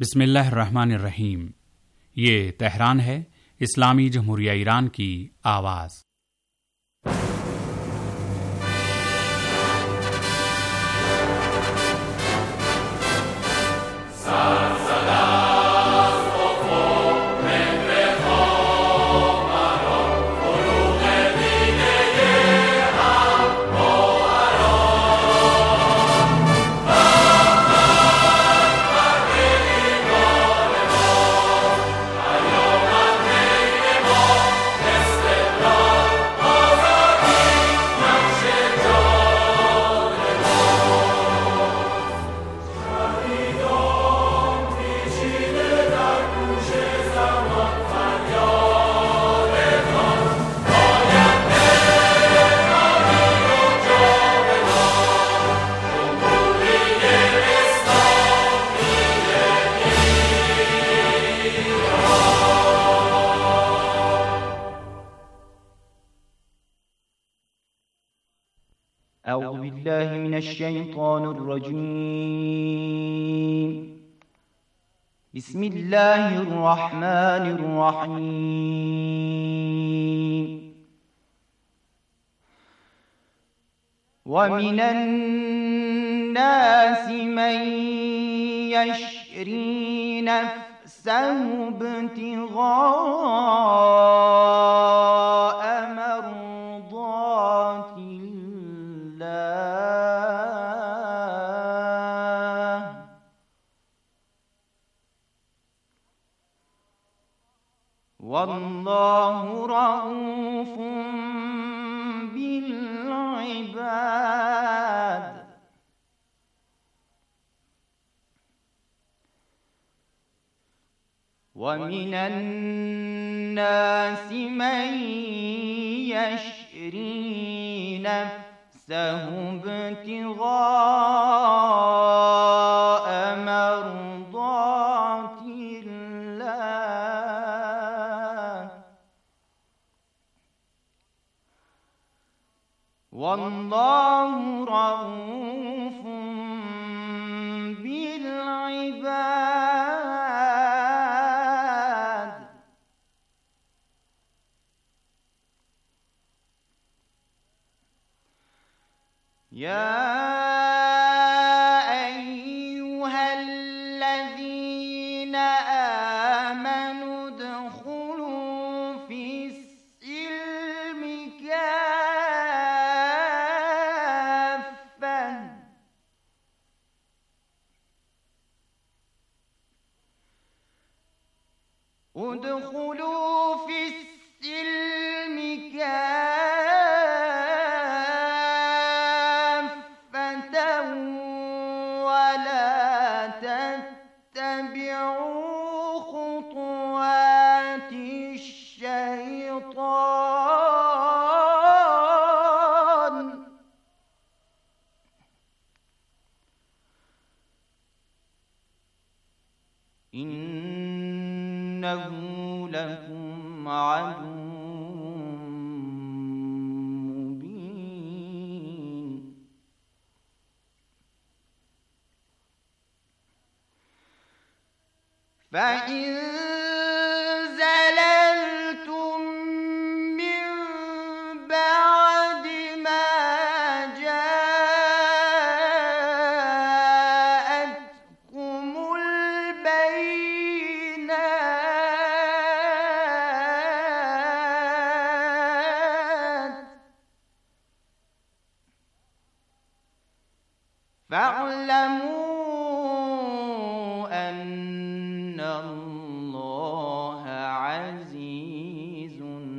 बिस्मिल्लाहिर्रहमानिर्रहीम। ये तेहरान है, इस्लामी जमहूरिया ईरान की आवाज़। أعوذ بالله من الشيطان الرجيم. بسم الله الرحمن الرحيم. ومن الناس من يشري نفسه ابتغاء مرضات الله، والله رؤوف بالعباد. ومن الناس من يشري نفسه ابتغاء مرضات الله، والله رؤوف بالعباد. يا أيها الذين آمنوا ادخلوا في السلم كافة، ادخلوا في السلم كافة ولا تتبعوا خطوات الشيطان، إنه لكم عدو مبين. فإن زللتم من بعد ما جاءتكم البينات فاعلموا أن الله عزيز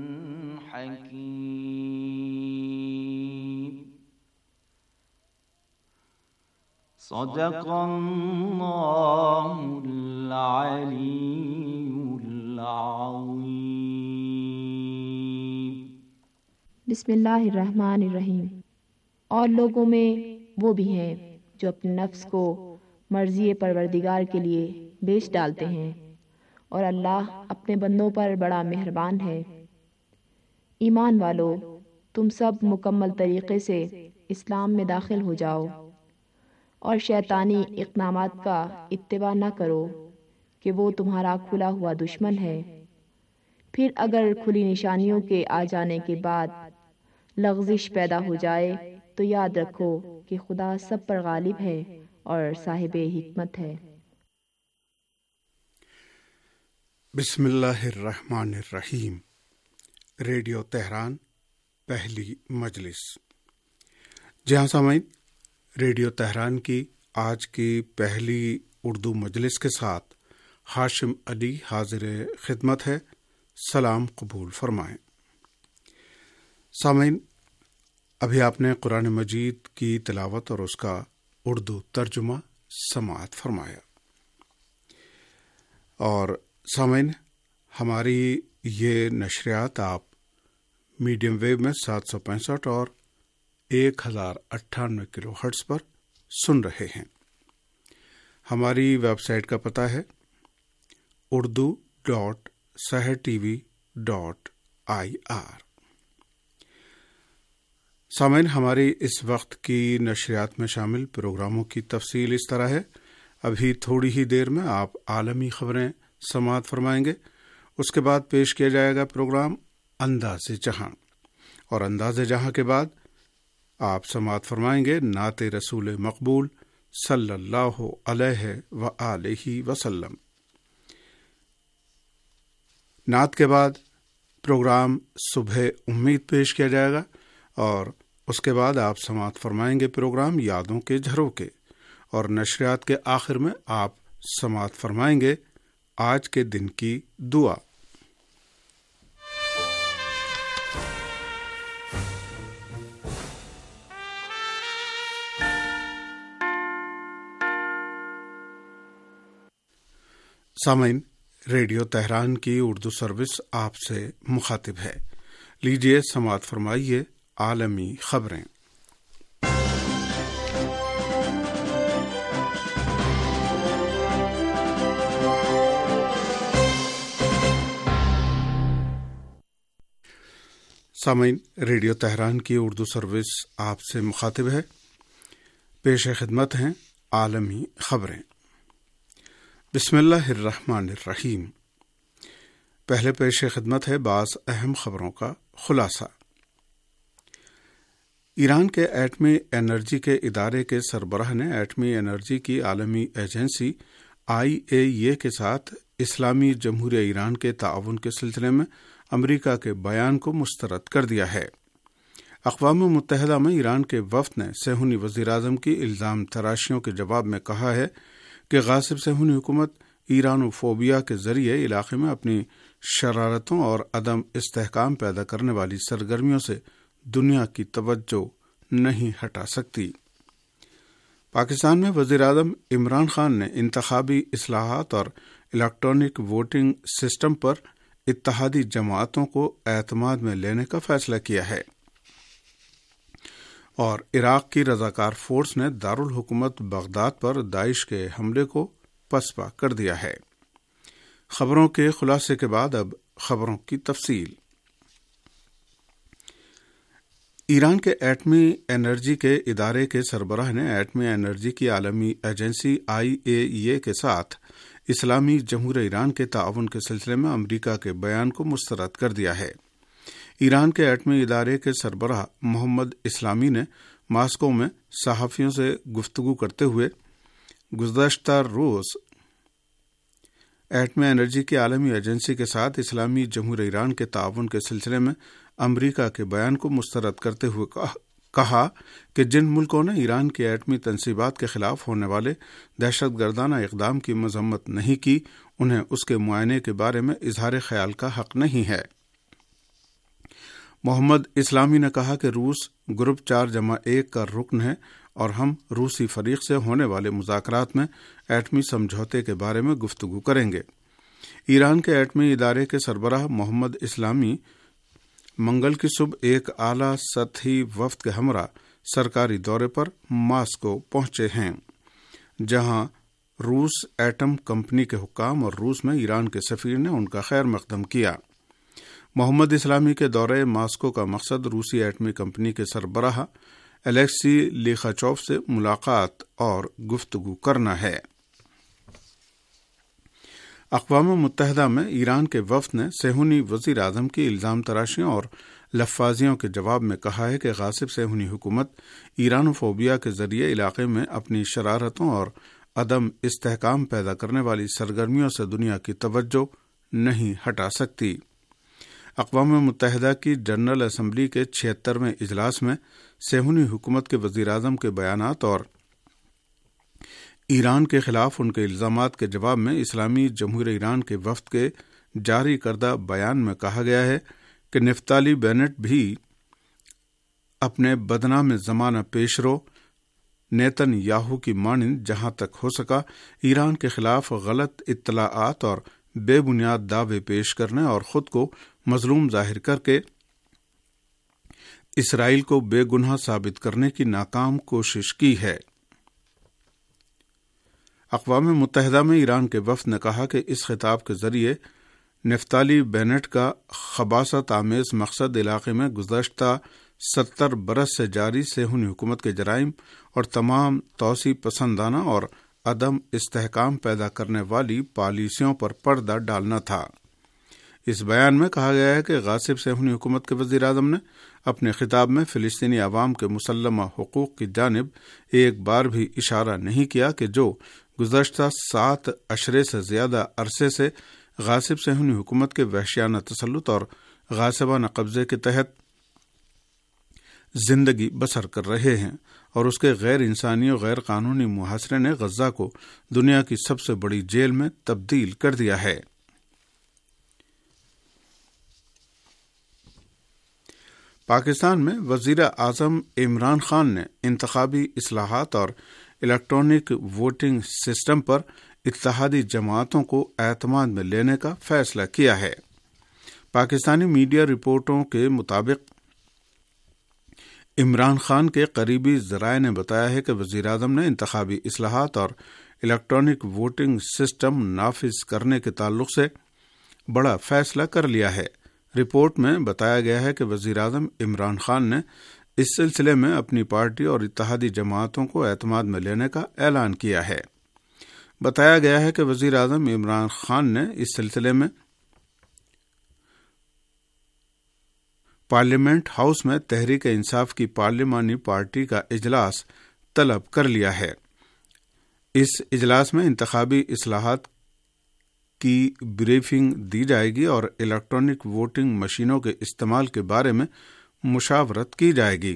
حكيم. صدق الله العلي العظيم. बिस्मिल्लाहिर्रहमानिर्रहीम। और लोगों में वो भी हैं जो अपने नफ्स को मर्ज़ी परवरदिगार के लिए बेच डालते हैं, और अल्लाह अपने बंदों पर बड़ा मेहरबान है। ईमान वालों, तुम सब मुकम्मल तरीक़े से इस्लाम में दाखिल हो जाओ और शैतानी इक़दामात का इत्तिबा न करो, کہ وہ تمہارا کھلا ہوا دشمن ہے۔ پھر اگر کھلی نشانیوں کے آ جانے کے بعد لغزش پیدا ہو جائے تو یاد رکھو کہ خدا سب پر غالب ہے اور صاحب حکمت ہے۔ بسم اللہ الرحمن الرحیم۔ ریڈیو تہران پہلی مجلس۔ جی ہاں سامعین، ریڈیو تہران کی آج کی پہلی اردو مجلس کے ساتھ ہاشم علی حاضر خدمت ہے۔ سلام قبول فرمائیں۔ سامعین، ابھی آپ نے قرآن مجید کی تلاوت اور اس کا اردو ترجمہ سماعت فرمایا۔ اور سامعین، ہماری یہ نشریات آپ میڈیم ویو میں 765 اور 1098 کلو ہرٹز پر سن رہے ہیں۔ ہماری ویب سائٹ کا پتہ ہے urdu.sahartv.ir۔ سامعین، ہماری اس وقت کی نشریات میں شامل پروگراموں کی تفصیل اس طرح ہے۔ ابھی تھوڑی ہی دیر میں آپ عالمی خبریں سماعت فرمائیں گے۔ اس کے بعد پیش کیا جائے گا پروگرام انداز جہاں، اور انداز جہاں کے بعد آپ سماعت فرمائیں گے نعت رسول مقبول صلی اللہ علیہ وآلہ وسلم۔ نعت کے بعد پروگرام صبح امید پیش کیا جائے گا، اور اس کے بعد آپ سماعت فرمائیں گے پروگرام یادوں کے جھروکے، اور نشریات کے آخر میں آپ سماعت فرمائیں گے آج کے دن کی دعا۔ سامعین، ریڈیو تہران کی اردو سروس آپ سے مخاطب ہے۔ لیجیے سماعت فرمائیے عالمی خبریں۔ سامعین، ریڈیو تہران کی اردو سروس آپ سے مخاطب ہے۔ پیش خدمت ہیں عالمی خبریں۔ بسم اللہ الرحمن الرحیم۔ پہلے پیش خدمت ہے بعض اہم خبروں کا خلاصہ۔ ایران کے ایٹمی انرجی کے ادارے کے سربراہ نے ایٹمی انرجی کی عالمی ایجنسی IAEA کے ساتھ اسلامی جمہوریہ ایران کے تعاون کے سلسلے میں امریکہ کے بیان کو مسترد کر دیا ہے۔ اقوام متحدہ میں ایران کے وفد نے صہیونی وزیر اعظم کی الزام تراشیوں کے جواب میں کہا ہے کہ غاصب صہیونی حکومت ایرانوفوبیا کے ذریعے علاقے میں اپنی شرارتوں اور عدم استحکام پیدا کرنے والی سرگرمیوں سے دنیا کی توجہ نہیں ہٹا سکتی۔ پاکستان میں وزیر اعظم عمران خان نے انتخابی اصلاحات اور الیکٹرانک ووٹنگ سسٹم پر اتحادی جماعتوں کو اعتماد میں لینے کا فیصلہ کیا ہے، اور عراق کی رضاکار فورس نے دارالحکومت بغداد پر داعش کے حملے کو پسپا کر دیا ہے۔ خبروں کے خلاصے کے بعد اب خبروں کی تفصیل۔ ایران کے ایٹمی انرجی کے ادارے کے سربراہ نے ایٹمی انرجی کی عالمی ایجنسی IAEA کے ساتھ اسلامی جمہوریہ ایران کے تعاون کے سلسلے میں امریکہ کے بیان کو مسترد کر دیا ہے۔ ایران کے ایٹمی ادارے کے سربراہ محمد اسلامی نے ماسکو میں صحافیوں سے گفتگو کرتے ہوئے گزشتہ روز ایٹمی انرجی کی عالمی ایجنسی کے ساتھ اسلامی جمہوریہ ایران کے تعاون کے سلسلے میں امریکہ کے بیان کو مسترد کرتے ہوئے کہا کہ جن ملکوں نے ایران کی ایٹمی تنصیبات کے خلاف ہونے والے دہشت گردانہ اقدام کی مذمت نہیں کی، انہیں اس کے معائنے کے بارے میں اظہار خیال کا حق نہیں ہے۔ محمد اسلامی نے کہا کہ روس گروپ 4+1 کا رکن ہے، اور ہم روسی فریق سے ہونے والے مذاکرات میں ایٹمی سمجھوتے کے بارے میں گفتگو کریں گے۔ ایران کے ایٹمی ادارے کے سربراہ محمد اسلامی منگل کی صبح ایک اعلیٰ سطحی وفد کے ہمراہ سرکاری دورے پر ماسکو پہنچے ہیں، جہاں روس ایٹم کمپنی کے حکام اور روس میں ایران کے سفیر نے ان کا خیر مقدم کیا۔ محمد اسلامی کے دورے ماسکو کا مقصد روسی ایٹمی کمپنی کے سربراہ الیکسی لیخاچوف سے ملاقات اور گفتگو کرنا ہے۔ اقوام متحدہ میں ایران کے وفد نے صہیونی وزیر اعظم کی الزام تراشیوں اور لفاظیوں کے جواب میں کہا ہے کہ غاصب صہیونی حکومت ایرانوفوبیا کے ذریعے علاقے میں اپنی شرارتوں اور عدم استحکام پیدا کرنے والی سرگرمیوں سے دنیا کی توجہ نہیں ہٹا سکتی۔ اقوام متحدہ کی جنرل اسمبلی کے 76ویں اجلاس میں صہیونی حکومت کے وزیر اعظم کے بیانات اور ایران کے خلاف ان کے الزامات کے جواب میں اسلامی جمہوریہ ایران کے وفد کے جاری کردہ بیان میں کہا گیا ہے کہ نفتالی بینٹ بھی اپنے بدنام زمانہ پیشرو نیتن یاہو کی مانند جہاں تک ہو سکا ایران کے خلاف غلط اطلاعات اور بے بنیاد دعوے پیش کرنے اور خود کو مظلوم ظاہر کر کے اسرائیل کو بے گناہ ثابت کرنے کی ناکام کوشش کی ہے۔ اقوام متحدہ میں ایران کے وفد نے کہا کہ اس خطاب کے ذریعے نفتالی بینٹ کا خباثت آمیز مقصد علاقے میں گزشتہ 70 برس سے جاری صہیونی حکومت کے جرائم اور تمام توسیع پسندانہ اور عدم استحکام پیدا کرنے والی پالیسیوں پر پردہ ڈالنا تھا۔ اس بیان میں کہا گیا ہے کہ غاصب صہیونی حکومت کے وزیر اعظم نے اپنے خطاب میں فلسطینی عوام کے مسلمہ حقوق کی جانب ایک بار بھی اشارہ نہیں کیا کہ جو گزشتہ 7 اشرے سے زیادہ عرصے سے غاصب صہیونی حکومت کے وحشیانہ تسلط اور غاصبانہ قبضے کے تحت زندگی بسر کر رہے ہیں اور اس کے غیر انسانی اور غیر قانونی محاصرے نے غزہ کو دنیا کی سب سے بڑی جیل میں تبدیل کر دیا ہے۔ پاکستان میں وزیر اعظم عمران خان نے انتخابی اصلاحات اور الیکٹرانک ووٹنگ سسٹم پر اتحادی جماعتوں کو اعتماد میں لینے کا فیصلہ کیا ہے۔ پاکستانی میڈیا رپورٹوں کے مطابق عمران خان کے قریبی ذرائع نے بتایا ہے کہ وزیر اعظم نے انتخابی اصلاحات اور الیکٹرانک ووٹنگ سسٹم نافذ کرنے کے تعلق سے بڑا فیصلہ کر لیا ہے۔ رپورٹ میں بتایا گیا ہے کہ وزیر اعظم عمران خان نے اس سلسلے میں اپنی پارٹی اور اتحادی جماعتوں کو اعتماد میں لینے کا اعلان کیا ہے۔ بتایا گیا ہے کہ وزیر اعظم عمران خان نے اس سلسلے میں پارلیمنٹ ہاؤس میں تحریک انصاف کی پارلیمانی پارٹی کا اجلاس طلب کر لیا ہے۔ اس اجلاس میں انتخابی اصلاحات کی بریفنگ دی جائے گی اور الیکٹرانک ووٹنگ مشینوں کے استعمال کے بارے میں مشاورت کی جائے گی۔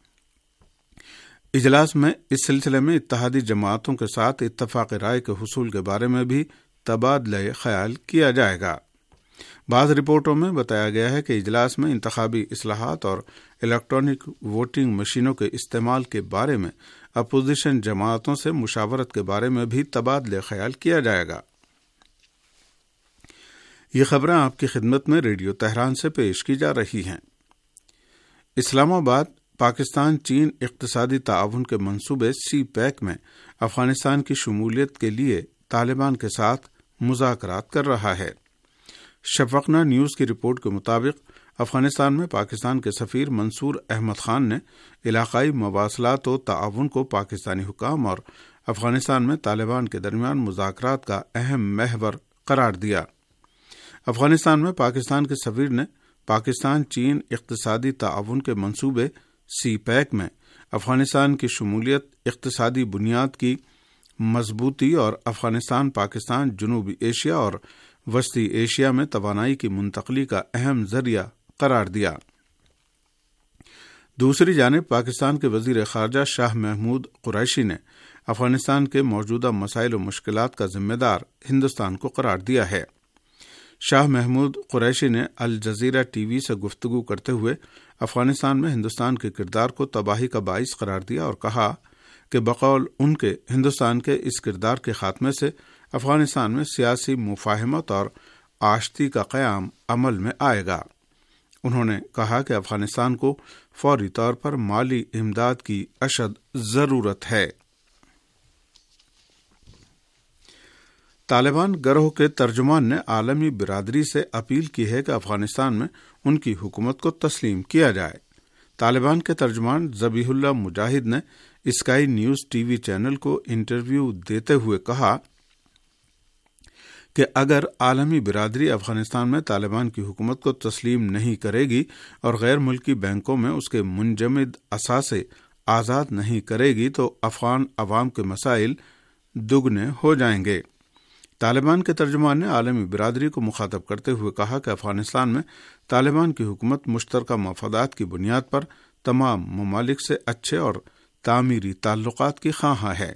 اجلاس میں اس سلسلے میں اتحادی جماعتوں کے ساتھ اتفاق رائے کے حصول کے بارے میں بھی تبادلہ خیال کیا جائے گا۔ بعض رپورٹوں میں بتایا گیا ہے کہ اجلاس میں انتخابی اصلاحات اور الیکٹرانک ووٹنگ مشینوں کے استعمال کے بارے میں اپوزیشن جماعتوں سے مشاورت کے بارے میں بھی تبادلہ خیال کیا جائے گا۔ یہ خبریں آپ کی خدمت میں ریڈیو تہران سے پیش کی جا رہی ہیں۔ اسلام آباد پاکستان چین اقتصادی تعاون کے منصوبے سی پیک میں افغانستان کی شمولیت کے لیے طالبان کے ساتھ مذاکرات کر رہا ہے۔ شفقنا نیوز کی رپورٹ کے مطابق افغانستان میں پاکستان کے سفیر منصور احمد خان نے علاقائی مواصلات و تعاون کو پاکستانی حکام اور افغانستان میں طالبان کے درمیان مذاکرات کا اہم محور قرار دیا۔ افغانستان میں پاکستان کے سفیر نے پاکستان چین اقتصادی تعاون کے منصوبے سی پیک میں افغانستان کی شمولیت، اقتصادی بنیاد کی مضبوطی اور افغانستان پاکستان جنوبی ایشیا اور وسطی ایشیا میں توانائی کی منتقلی کا اہم ذریعہ قرار دیا۔ دوسری جانب پاکستان کے وزیر خارجہ شاہ محمود قریشی نے افغانستان کے موجودہ مسائل و مشکلات کا ذمہ دار ہندوستان کو قرار دیا ہے۔ شاہ محمود قریشی نے الجزیرہ ٹی وی سے گفتگو کرتے ہوئے افغانستان میں ہندوستان کے کردار کو تباہی کا باعث قرار دیا اور کہا کہ بقول ان کے ہندوستان کے اس کردار کے خاتمے سے افغانستان میں سیاسی مفاہمت اور آشتی کا قیام عمل میں آئے گا۔ انہوں نے کہا کہ افغانستان کو فوری طور پر مالی امداد کی اشد ضرورت ہے۔ طالبان گروہ کے ترجمان نے عالمی برادری سے اپیل کی ہے کہ افغانستان میں ان کی حکومت کو تسلیم کیا جائے۔ طالبان کے ترجمان ذبیح اللہ مجاہد نے Sky News T V channel کو انٹرویو دیتے ہوئے کہا کہ اگر عالمی برادری افغانستان میں طالبان کی حکومت کو تسلیم نہیں کرے گی اور غیر ملکی بینکوں میں اس کے منجمد اثاثے آزاد نہیں کرے گی تو افغان عوام کے مسائل دگنے ہو جائیں گے۔ طالبان کے ترجمان نے عالمی برادری کو مخاطب کرتے ہوئے کہا کہ افغانستان میں طالبان کی حکومت مشترکہ مفادات کی بنیاد پر تمام ممالک سے اچھے اور تعمیری تعلقات کی خواہاں ہے۔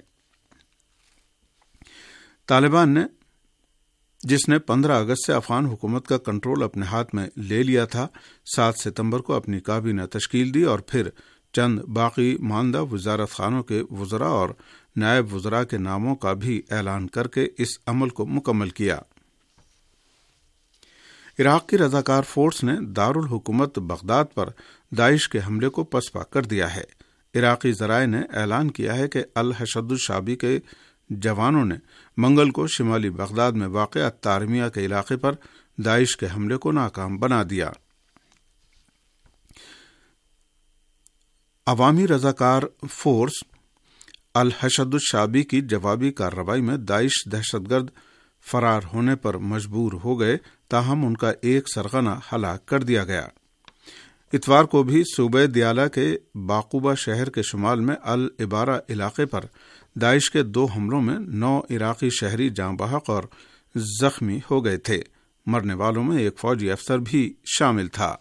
طالبان نے جس نے 15 اگست سے افغان حکومت کا کنٹرول اپنے ہاتھ میں لے لیا تھا، 7 ستمبر کو اپنی کابینہ تشکیل دی اور پھر چند باقی ماندہ وزارت خانوں کے وزراء اور نائب وزراء کے ناموں کا بھی اعلان کر کے اس عمل کو مکمل کیا۔ عراق کی رضاکار فورس نے دارالحکومت بغداد پر داعش کے حملے کو پسپا کر دیا ہے۔ عراقی ذرائع نے اعلان کیا ہے کہ الحشد الشعبی کے جوانوں نے منگل کو شمالی بغداد میں واقع الطارمیہ کے علاقے پر داعش کے حملے کو ناکام بنا دیا۔ عوامی رضاکار فورس الحشد الشعبی کی جوابی کارروائی میں داعش دہشت گرد فرار ہونے پر مجبور ہو گئے، تاہم ان کا ایک سرغنہ ہلاک کر دیا گیا۔ اتوار کو بھی صوبہ دیالہ کے باقوبہ شہر کے شمال میں العبارہ علاقے پر داعش کے 2 حملوں میں 9 عراقی شہری جاں بحق اور زخمی ہو گئے تھے۔ مرنے والوں میں ایک فوجی افسر بھی شامل تھا۔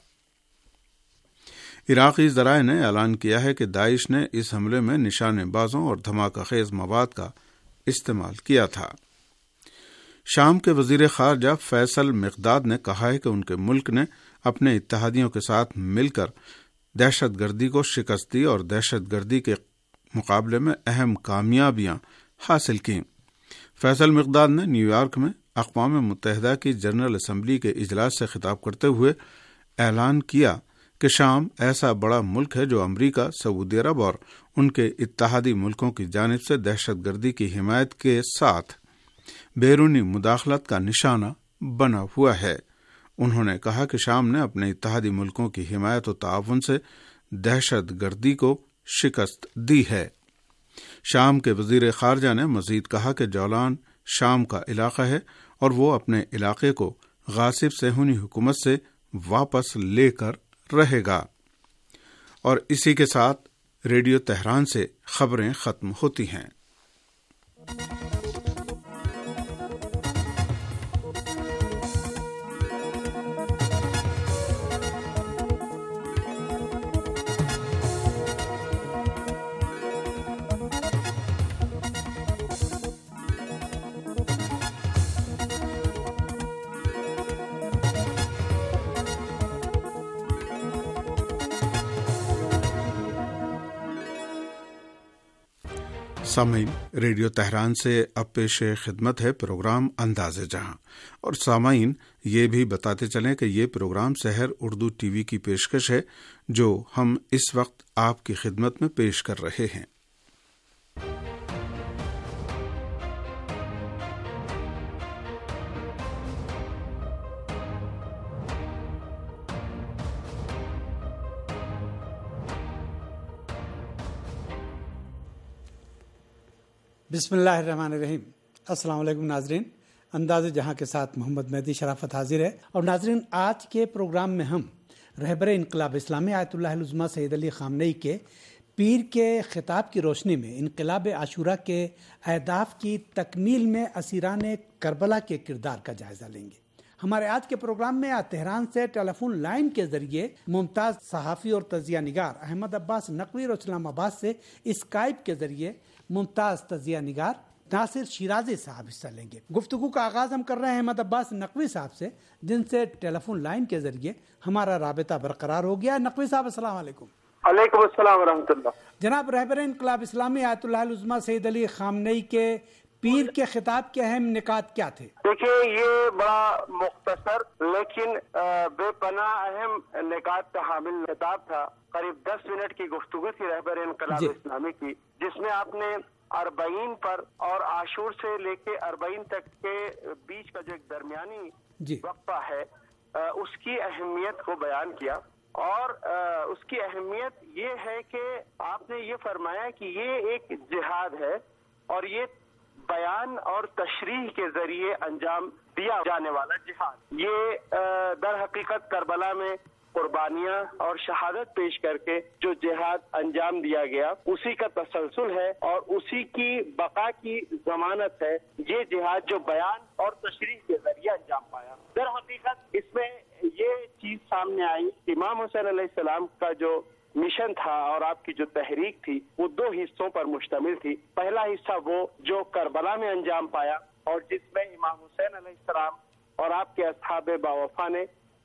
عراقی ذرائع نے اعلان کیا ہے کہ داعش نے اس حملے میں نشانے بازوں اور دھماکہ خیز مواد کا استعمال کیا تھا۔ شام کے وزیر خارجہ فیصل مقداد نے کہا ہے کہ ان کے ملک نے اپنے اتحادیوں کے ساتھ مل کر دہشت گردی کو شکست دی اور دہشت گردی کے مقابلے میں اہم کامیابیاں حاصل کیں۔ فیصل مقداد نے نیو یارک میں اقوام متحدہ کی جنرل اسمبلی کے اجلاس سے خطاب کرتے ہوئے اعلان کیا کہ شام ایسا بڑا ملک ہے جو امریکہ، سعودی عرب اور ان کے اتحادی ملکوں کی جانب سے دہشت گردی کی حمایت کے ساتھ بیرونی مداخلت کا نشانہ بنا ہوا ہے۔ انہوں نے کہا کہ شام نے اپنے اتحادی ملکوں کی حمایت و تعاون سے دہشت گردی کو شکست دی ہے۔ شام کے وزیر خارجہ نے مزید کہا کہ جولان شام کا علاقہ ہے اور وہ اپنے علاقے کو غاصب صہیونی حکومت سے واپس لے کر رہے گا۔ اور اسی کے ساتھ ریڈیو تہران سے خبریں ختم ہوتی ہیں۔ سامعین، ریڈیو تہران سے اب پیش خدمت ہے پروگرام انداز جہاں، اور سامعین یہ بھی بتاتے چلیں کہ یہ program Sahar Urdu T V کی پیشکش ہے جو ہم اس وقت آپ کی خدمت میں پیش کر رہے ہیں۔ بسم اللہ الرحمن الرحیم۔ السلام علیکم ناظرین، انداز جہاں کے ساتھ محمد مہدی شرافت حاضر ہے۔ اور ناظرین، آج کے پروگرام میں ہم رہبر انقلاب اسلامی آیت اللہ العظمیٰ سید علی خامنئی کے پیر کے خطاب کی روشنی میں انقلاب عاشورہ کے اہداف کی تکمیل میں اسیران کربلا کے کردار کا جائزہ لیں گے۔ ہمارے آج کے پروگرام میں تہران سے ٹیلی فون لائن کے ذریعے ممتاز صحافی اور تجزیہ نگار احمد عباس نقوی اور اسلام آباد سے اسکائپ کے ذریعے ممتاز تجزیہ نگار ناصر شیرازی صاحب حصہ لیں گے۔ گفتگو کا آغاز ہم کر رہے ہیں احمد عباس نقوی صاحب سے، جن سے ٹیلی فون لائن کے ذریعے ہمارا رابطہ برقرار ہو گیا۔ نقوی صاحب السلام علیکم۔ علیکم السلام ورحمۃ اللہ۔ جناب، رہبر انقلاب اسلامی آیت اللہ العظمیٰ سید علی خامنئی کے پیر کے خطاب کے اہم نکات کیا تھے؟ دیکھیے، یہ بڑا مختصر لیکن بے پناہ اہم نکات کا حامل خطاب تھا۔ قریب 10 منٹ کی گفتگو تھی رہبر انقلاب اسلامی کی، جس میں آپ نے 40 پر اور عاشور سے لے کے 40 تک کے بیچ کا جو ایک درمیانی وقفہ ہے اس کی اہمیت کو بیان کیا۔ اور اس کی اہمیت یہ ہے کہ آپ نے یہ فرمایا کہ یہ ایک جہاد ہے اور یہ بیان اور تشریح کے ذریعے انجام دیا جانے والا جہاد، یہ در حقیقت کربلا میں قربانیاں اور شہادت پیش کر کے جو جہاد انجام دیا گیا اسی کا تسلسل ہے اور اسی کی بقا کی ضمانت ہے یہ جہاد جو بیان اور تشریح کے ذریعے انجام پایا۔ در حقیقت اس میں یہ چیز سامنے آئی، امام حسین علیہ السلام کا جو مشن تھا اور آپ کی جو تحریک تھی وہ دو حصوں پر مشتمل تھی۔ پہلا حصہ وہ جو کربلا میں انجام پایا اور جس میں امام حسین علیہ السلام اور آپ کے اصحاب باوفا نے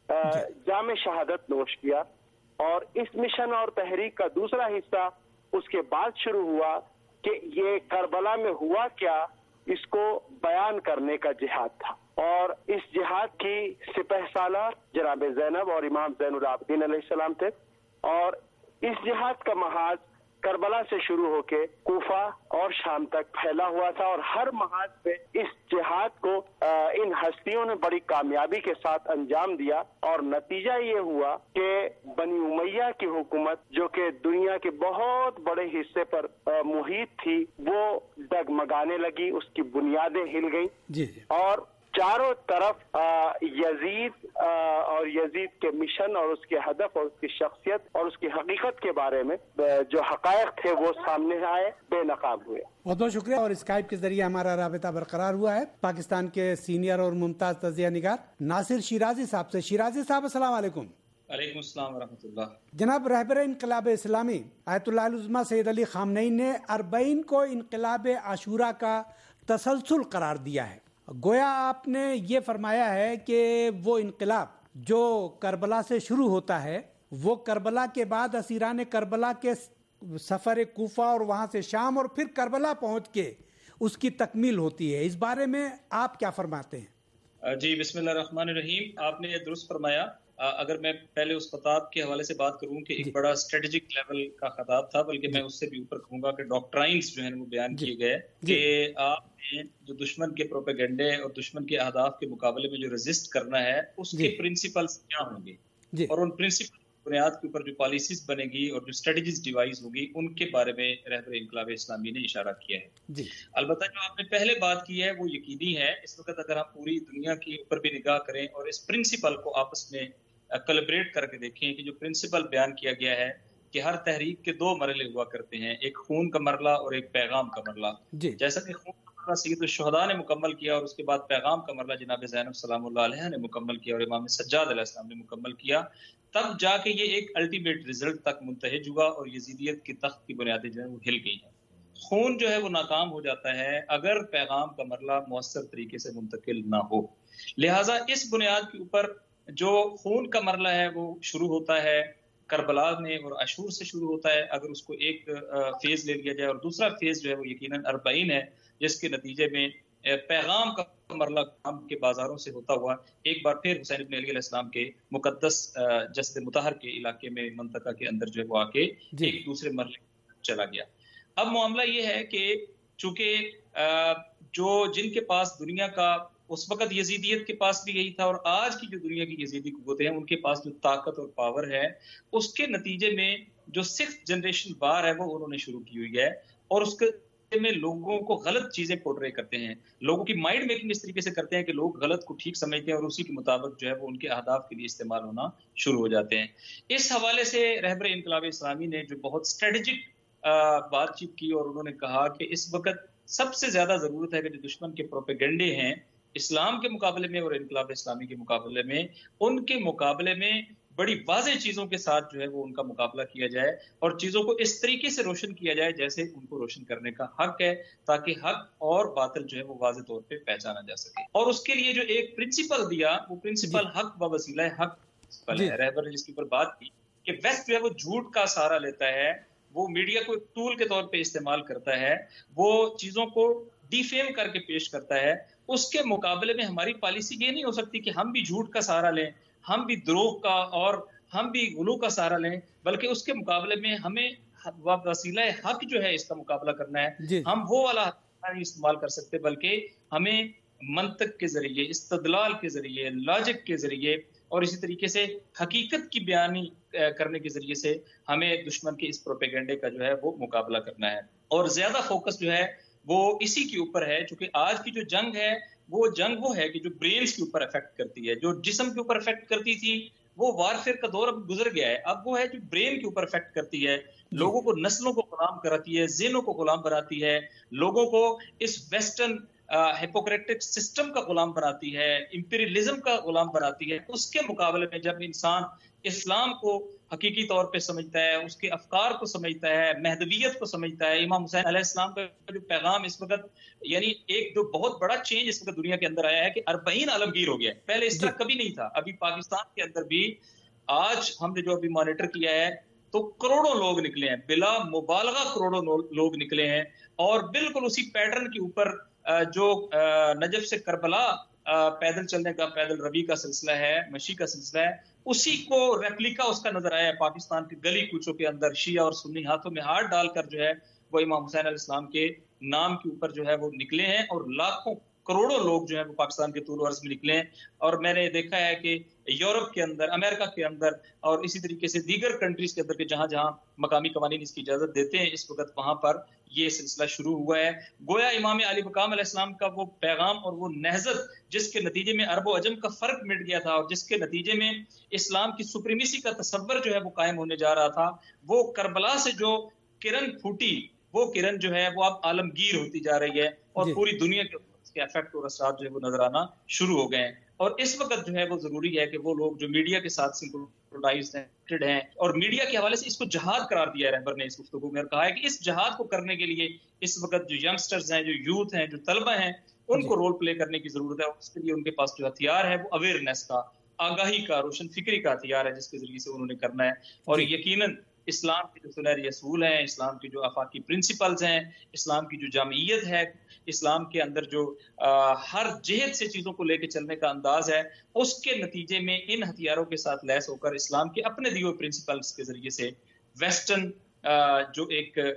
جام شہادت نوش کیا، اور اس مشن اور تحریک کا دوسرا حصہ اس کے بعد شروع ہوا کہ یہ کربلا میں ہوا کیا اس کو بیان کرنے کا جہاد تھا، اور اس جہاد کی سپہ سالار جناب زینب اور امام زین العابدین علیہ السلام تھے، اور اس جہاد کا محاذ کربلا سے شروع ہو کے کوفہ اور شام تک پھیلا ہوا تھا، اور ہر محاذ پہ اس جہاد کو ان ہستیوں نے بڑی کامیابی کے ساتھ انجام دیا، اور نتیجہ یہ ہوا کہ بنی امیہ کی حکومت جو کہ دنیا کے بہت بڑے حصے پر محیط تھی وہ ڈگمگانے لگی، اس کی بنیادیں ہل گئیں، اور چاروں طرف یزید اور یزید کے مشن اور اس کے ہدف اور اس کی شخصیت اور اس کی حقیقت کے بارے میں جو حقائق تھے وہ سامنے آئے، بے نقاب ہوئے۔ بہت بہت شکریہ، اور اسکائپ کے ذریعے ہمارا رابطہ برقرار ہوا ہے پاکستان کے سینئر اور ممتاز تجزیہ نگار ناصر شیرازی صاحب سے۔ شیرازی صاحب السلام علیکم۔ وعلیکم السلام ورحمۃ اللہ۔ جناب رہبر انقلاب اسلامی آیت اللہ العظمہ سید علی خامنئی نے 40 کو انقلاب عاشورہ کا تسلسل قرار دیا ہے۔ گویا آپ نے یہ فرمایا ہے کہ وہ انقلاب جو کربلا سے شروع ہوتا ہے وہ کربلا کے بعد اسیران کربلا کے سفر کوفہ اور وہاں سے شام اور پھر کربلا پہنچ کے اس کی تکمیل ہوتی ہے، اس بارے میں آپ کیا فرماتے ہیں؟ جی بسم اللہ الرحمن الرحیم، آپ نے یہ درست فرمایا۔ اگر میں پہلے اس خطاب کے حوالے سے بات کروں کہ ایک بڑا اسٹریٹجک لیول کا خطاب تھا، بلکہ میں اس سے بھی اوپر کہوں گا کہ ڈاکٹرائنز جو ہیں وہ بیان کیے گئے کہ آپ نے جو دشمن کے پروپیگنڈے اور دشمن کے اہداف کے مقابلے میں جو ریزسٹ کرنا ہے اس کے پرنسپلز کیا ہوں گے، اور ان پرنسپل بنیاد کے اوپر جو پالیسیز بنے گی اور جو اسٹریٹجیز ڈیوائز ہوگی ان کے بارے میں رہبر انقلاب اسلامی نے اشارہ کیا ہے۔ البتہ جو آپ نے پہلے بات کی ہے وہ یقینی ہے، اس وقت اگر ہم پوری دنیا کے اوپر بھی نگاہ کریں اور اس پرنسپل کو آپس میں کلیبریٹ کر کے دیکھیں کہ جو پرنسپل بیان کیا گیا ہے کہ ہر تحریک کے 2 مرحلے ہوا کرتے ہیں، ایک خون کا مرحلہ اور ایک پیغام کا مرحلہ۔ جیسا کہ خون کا مرحلہ سید الشہداء نے مکمل کیا اور اس کے بعد پیغام کا مرحلہ جناب زینب سلام اللہ علیہ نے مکمل کیا اور امام سجاد علیہ السلام نے مکمل کیا، تب جا کے یہ ایک الٹیمیٹ ریزلٹ تک منتہج ہوا اور یزیدیت کی تخت کی بنیادیں جو ہیں وہ ہل گئی ہیں۔ خون جو ہے وہ ناکام ہو جاتا ہے اگر پیغام کا مرحلہ مؤثر طریقے سے منتقل نہ ہو، لہٰذا اس بنیاد کے اوپر جو خون کا مرحلہ ہے وہ شروع ہوتا ہے کربلا میں اور عاشور سے شروع ہوتا ہے۔ اگر اس کو ایک فیز لے لیا جائے، اور دوسرا فیز جو ہے وہ یقیناً 40 ہے، جس کے نتیجے میں پیغام کا مرحلہ کام کے بازاروں سے ہوتا ہوا ایک بار پھر حسین ابن علی علیہ السلام کے مقدس جسد مطہر کے علاقے میں منطقہ کے اندر جو ہے وہ آ کے ایک دوسرے مرحلے چلا گیا۔ اب معاملہ یہ ہے کہ چونکہ جن کے پاس دنیا کا اس وقت یزیدیت کے پاس بھی یہی تھا اور آج کی جو دنیا کی یزیدی قوتیں ہیں ان کے پاس جو طاقت اور پاور ہے، اس کے نتیجے میں جو 6th جنریشن بار ہے وہ انہوں نے شروع کی ہوئی ہے، اور اس کے میں لوگوں کو غلط چیزیں پورٹرے کرتے ہیں، لوگوں کی مائنڈ میکنگ اس طریقے سے کرتے ہیں کہ لوگ غلط کو ٹھیک سمجھتے ہیں اور اسی کے مطابق جو ہے وہ ان کے اہداف کے لیے استعمال ہونا شروع ہو جاتے ہیں۔ اس حوالے سے رہبر انقلاب اسلامی نے جو بہت اسٹریٹجک بات چیت کی اور انہوں نے کہا کہ اس وقت سب سے زیادہ ضرورت ہے کہ جو دشمن کے پروپیگنڈے ہیں اسلام کے مقابلے میں اور انقلاب اسلامی کے مقابلے میں، ان کے مقابلے میں بڑی واضح چیزوں کے ساتھ جو ہے وہ ان کا مقابلہ کیا جائے اور چیزوں کو اس طریقے سے روشن کیا جائے جیسے ان کو روشن کرنے کا حق ہے، تاکہ حق اور باطل جو ہے وہ واضح طور پہ پہچانا جا سکے۔ اور اس کے لیے جو ایک پرنسپل دیا وہ پرنسپل حق و وسیلہ حق ہے۔ رہبر نے جس کے اوپر بات کی کہ ویسٹ جو ہے وہ جھوٹ کا سہارا لیتا ہے، وہ میڈیا کو ایک ٹول کے طور پہ استعمال کرتا ہے، وہ چیزوں کو ڈیفیم کر کے پیش کرتا ہے۔ اس کے مقابلے میں ہماری پالیسی یہ نہیں ہو سکتی کہ ہم بھی جھوٹ کا سہارا لیں، ہم بھی دروغ کا اور ہم بھی غلو کا سہارا لیں، بلکہ اس کے مقابلے میں ہمیں وسیلہ حق جو ہے اس کا مقابلہ کرنا ہے۔ ہم وہ والا نہیں استعمال کر سکتے، بلکہ ہمیں منطق کے ذریعے، استدلال کے ذریعے، لاجک کے ذریعے اور اسی طریقے سے حقیقت کی بیانی کرنے کے ذریعے سے ہمیں دشمن کے اس پروپیگنڈے کا جو ہے وہ مقابلہ کرنا ہے۔ اور زیادہ فوکس جو ہے وہ اسی کے اوپر ہے. چونکہ آج کی جو جنگ ہے وہ ہے کہ جو برینز کے اوپر افیکٹ کرتی ہے. جو جسم کے اوپر افیکٹ کرتی تھی وہ وارفیئر کا دور اب گزر گیا ہے. اب وہ ہے جو برین کے اوپر افیکٹ کرتی ہے, لوگوں کو نسلوں کو غلام کراتی ہے, ذہنوں کو غلام بناتی ہے, لوگوں کو اس ویسٹرن ہپوکریٹک سسٹم کا غلام بناتی ہے, امپیریلزم کا غلام بناتی ہے. اس کے مقابلے میں جب انسان اسلام کو حقیقی طور پہ سمجھتا ہے, اس کے افکار کو سمجھتا ہے, مہدویت کو سمجھتا ہے, امام حسین علیہ السلام کا جو پیغام اس وقت, یعنی ایک جو بہت بڑا چینج اس وقت دنیا کے اندر آیا ہے کہ 40 عالمگیر ہو گیا ہے. پہلے اس طرح کبھی نہیں تھا. ابھی پاکستان کے اندر بھی آج ہم نے جو ابھی مانیٹر کیا ہے تو کروڑوں لوگ نکلے ہیں, بلا مبالغہ کروڑوں لوگ نکلے ہیں. اور بالکل اسی پیٹرن کے اوپر جو نجف سے کربلا پیدل چلنے کا, پیدل روی کا سلسلہ ہے, مشی کا سلسلہ ہے, اسی کو ریپلیکا اس کا نظر آیا ہے پاکستان کے گلی کوچوں کے اندر. شیعہ اور سنی ہاتھوں میں ہاتھ ڈال کر جو ہے وہ امام حسین علیہ السلام کے نام کے اوپر جو ہے وہ نکلے ہیں, اور لاکھوں کروڑوں لوگ جو ہیں وہ پاکستان کے طول و عرض میں نکلے ہیں. اور میں نے دیکھا ہے کہ یورپ کے اندر, امریکہ کے اندر, اور اسی طریقے سے دیگر کنٹریز کے اندر کے جہاں جہاں مقامی قوانین اس کی اجازت دیتے ہیں اس وقت وہاں پر یہ سلسلہ شروع ہوا ہے. گویا امام علی مقام علیہ السلام کا وہ پیغام اور وہ نہضت جس کے نتیجے میں عرب و عجم کا فرق مٹ گیا تھا, اور جس کے نتیجے میں اسلام کی سپریمیسی کا تصور جو ہے وہ قائم ہونے جا رہا تھا, وہ کربلا سے جو کرن پھوٹی, وہ کرن جو ہے وہ اب عالمگیر ہوتی جا رہی ہے, اور پوری دنیا کے افیکٹ اور اثرات جو ہے وہ نظر آنا شروع ہو گئے ہیں. اور اس وقت جو ہے وہ ضروری ہے کہ وہ لوگ جو میڈیا کے ساتھ سنکرونائزڈ ہیں, اور میڈیا کے حوالے سے اس کو جہاد قرار دیا ہے رہبر نے اس گفتگو میں, اور کہا ہے کہ اس جہاد کو کرنے کے لیے اس وقت جو ینگسٹرز ہیں, جو یوتھ ہیں, جو طلبہ ہیں, ان کو رول پلے کرنے کی ضرورت ہے. اور اس کے لیے ان کے پاس جو ہتھیار ہے وہ اویئرنیس کا, آگاہی کا, روشن فکری کا ہتھیار ہے, جس کے ذریعے سے انہوں نے کرنا ہے. اور یقیناً اسلام کے جو سنہری اصول ہیں, اسلام کی جو آفاقی پرنسپلز ہیں, اسلام کی جو جامعیت ہے, اسلام کے اندر جو ہر جہت سے چیزوں کو لے کے چلنے کا انداز ہے, اس کے نتیجے میں ان ہتھیاروں کے ساتھ لیس ہو کر اسلام کے اپنے دیے ہوئے پرنسپلز کے ذریعے سے ویسٹرن جو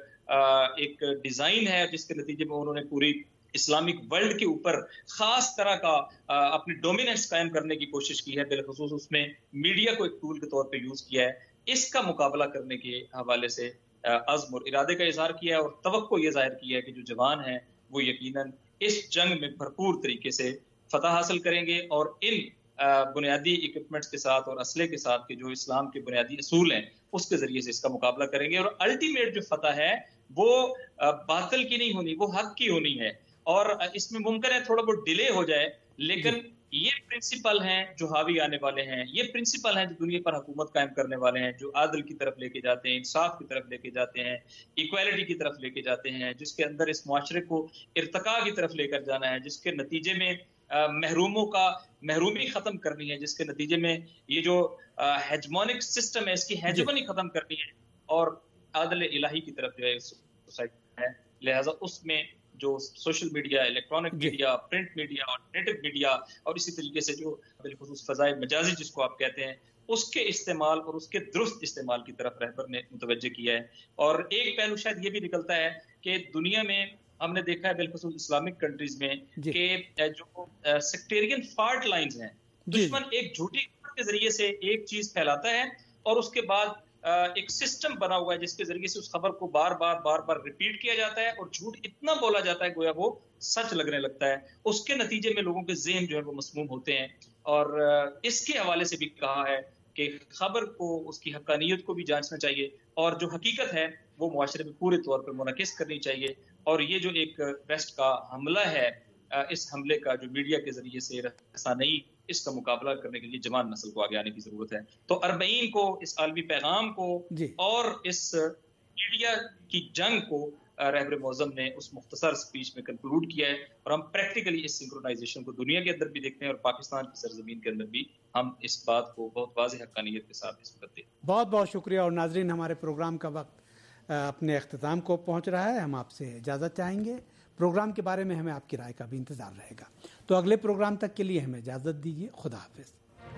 ایک ڈیزائن ہے, جس کے نتیجے میں انہوں نے پوری اسلامک ورلڈ کے اوپر خاص طرح کا اپنی ڈومیننس قائم کرنے کی کوشش کی ہے, بالخصوص اس میں میڈیا کو ایک ٹول کے طور پہ یوز کیا ہے. اس کا مقابلہ کرنے کے حوالے سے عزم اور ارادے کا اظہار کیا ہے, اور توقع یہ ظاہر کی ہے کہ جو جوان ہیں وہ یقیناً اس جنگ میں بھرپور طریقے سے فتح حاصل کریں گے, اور ان بنیادی اکوپمنٹس کے ساتھ اور اسلحے کے ساتھ کہ جو اسلام کے بنیادی اصول ہیں اس کے ذریعے سے اس کا مقابلہ کریں گے. اور الٹیمیٹ جو فتح ہے وہ باطل کی نہیں ہونی, وہ حق کی ہونی ہے. اور اس میں ممکن ہے تھوڑا بہت ڈیلے ہو جائے, لیکن یہ پرنسپل ہیں جو حاوی آنے والے ہیں, یہ پرنسپل ہیں جو دنیا پر حکومت قائم کرنے والے ہیں, جو عادل کی طرف لے کے جاتے ہیں, انصاف کی طرف لے کے جاتے ہیں, ایکویلٹی کی طرف لے کے جاتے ہیں, جس کے اندر اس معاشرے کو ارتقاء کی طرف لے کر جانا ہے, جس کے نتیجے میں محروموں کا محرومی ختم کرنی ہے, جس کے نتیجے میں یہ جو ہیجمونک سسٹم ہے اس کی ہیجمونی ختم کرنی ہے, اور عادل الہی کی طرف جو ہے سوسائٹی ہے. لہٰذا اس میں جو social media, electronic media, print media اور نیٹو میڈیا, اور اسی طریقے سے جو بالخصوص فضائے مجازی جس کو آپ کہتے ہیں, اس کے استعمال اور اس کے درست استعمال کی طرف رہبر نے متوجہ کیا ہے. اور ایک پہلو شاید یہ بھی نکلتا ہے کہ دنیا میں ہم نے دیکھا ہے بالخصوص اسلامک کنٹریز میں کہ جو سیکٹیرین فالٹ لائنز ہیں, دشمن ایک جھوٹی خبر کے ذریعے سے ایک چیز پھیلاتا ہے, اور اس کے بعد ایک سسٹم بنا ہوا ہے جس کے ذریعے سے اس خبر کو بار بار ریپیٹ کیا جاتا ہے, اور جھوٹ اتنا بولا جاتا ہے گویا وہ سچ لگنے لگتا ہے. اس کے نتیجے میں لوگوں کے ذہن جو ہے وہ مسموم ہوتے ہیں. اور اس کے حوالے سے بھی کہا ہے کہ خبر کو, اس کی حقانیت کو بھی جانچنا چاہیے, اور جو حقیقت ہے وہ معاشرے میں پورے طور پر منعکس کرنی چاہیے. اور یہ جو ایک ویسٹ کا حملہ ہے, اس حملے کا جو میڈیا کے ذریعے سے رسانئی, اس کا مقابلہ کرنے کے لیے جوان نسل کو آگے آنے کی ضرورت ہے. تو 40 کو, اس عالمی پیغام کو اور اس میڈیا کی جنگ کو رہبر معظم نے اس مختصر سپیچ میں کنکلوڈ کیا ہے, اور ہم پریکٹیکلی اس سنکرونائزیشن کو دنیا کے اندر بھی دیکھتے ہیں, اور پاکستان کی سرزمین کے اندر بھی ہم اس بات کو بہت واضح حقانیت کے ساتھ اس وقت دیکھتے ہیں. بہت بہت شکریہ. اور ناظرین, ہمارے پروگرام کا وقت اپنے اختتام کو پہنچ رہا ہے. ہم آپ سے اجازت چاہیں گے. پروگرام کے بارے میں ہمیں آپ کی رائے کا بھی انتظار رہے گا. تو اگلے پروگرام تک کے لیے ہمیں اجازت دیجیے. خدا حافظ.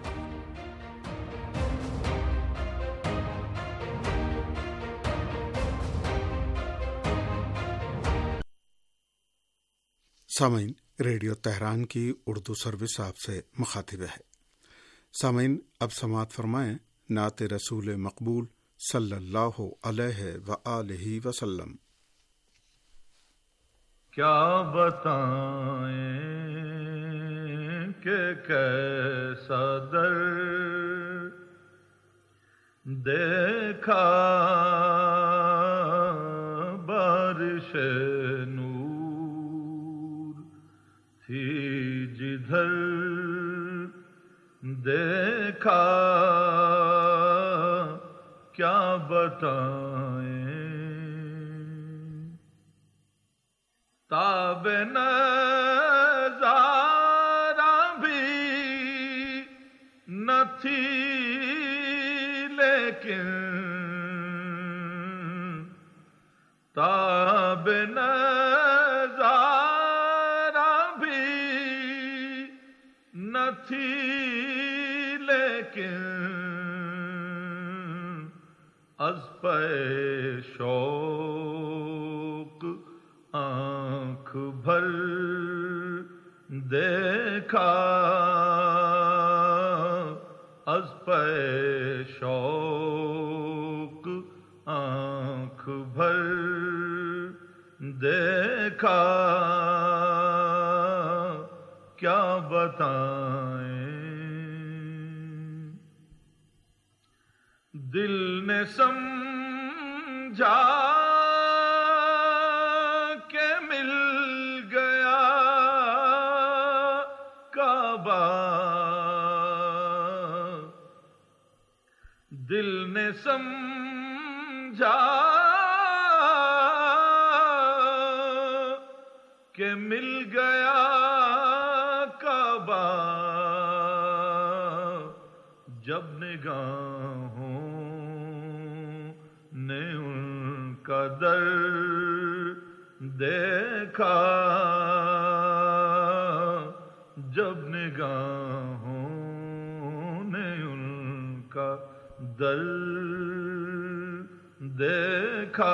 سامعین, ریڈیو تہران کی اردو سروس آپ سے مخاطب ہے. سامعین, اب سماعت فرمائیں نعت رسول مقبول صلی اللہ علیہ وآلہ وسلم. کیا بتائیں کہ کیسا در دیکھا بارش نور تھی جدھر دیکھا کیا بتائیں تاب نظارہ بھی نہ تھی لیکن تاب نظارہ بھی نہ تھی لیکن از پہ شوق آنکھ بھر دیکھا از پہ شوق آنکھ بھر دیکھا کیا بتائیں دل نے سمجھا کہ مل گیا کعبہ دل نے سمجھا کہ مل گیا کعبہ جب نگاہوں نے ان کا در دیکھا جب نگاہوں نے ان کا در دیکھا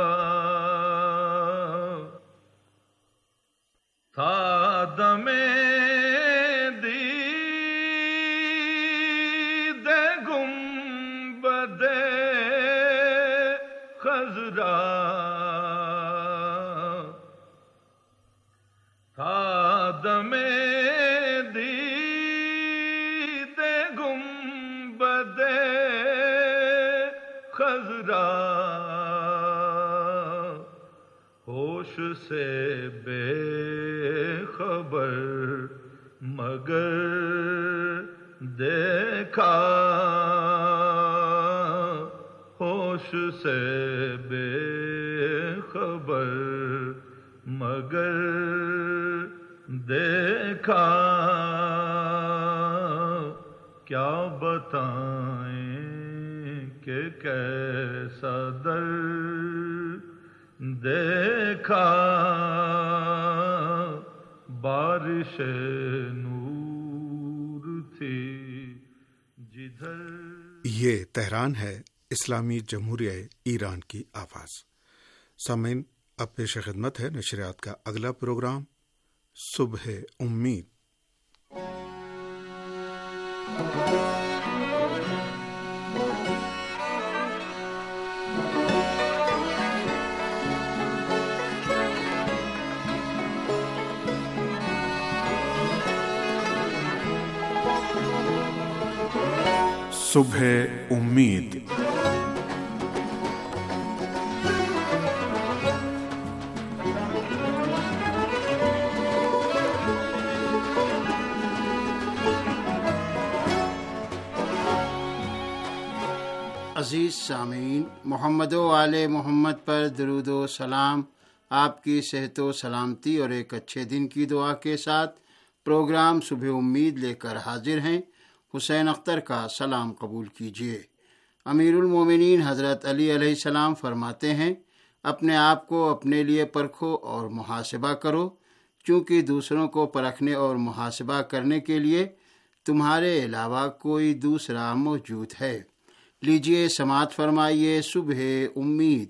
تھا دم دید گنبد خضرا تھا دم دید گنبد خضرا ہوش سے بے خبر مگر دیکھا ہوش سے بے خبر مگر دیکھا کیا بتائیں کہ کیسا در دیکھا بارش نور تھی جدھر. یہ تہران ہے، اسلامی جمہوریہ ایران کی آواز. سامعین، اب پیش خدمت ہے نشریات کا اگلا پروگرام صبح امید. صبح امید. عزیز سامعین، محمد و آل محمد پر درود و سلام. آپ کی صحت و سلامتی اور ایک اچھے دن کی دعا کے ساتھ پروگرام صبح امید لے کر حاضر ہیں. حسین اختر کا سلام قبول کیجیے. امیر المومنین حضرت علی علیہ السلام فرماتے ہیں، اپنے آپ کو اپنے لیے پرکھو اور محاسبہ کرو، چونکہ دوسروں کو پرکھنے اور محاسبہ کرنے کے لیے تمہارے علاوہ کوئی دوسرا موجود ہے. لیجیے سماعت فرمائیے صبح امید.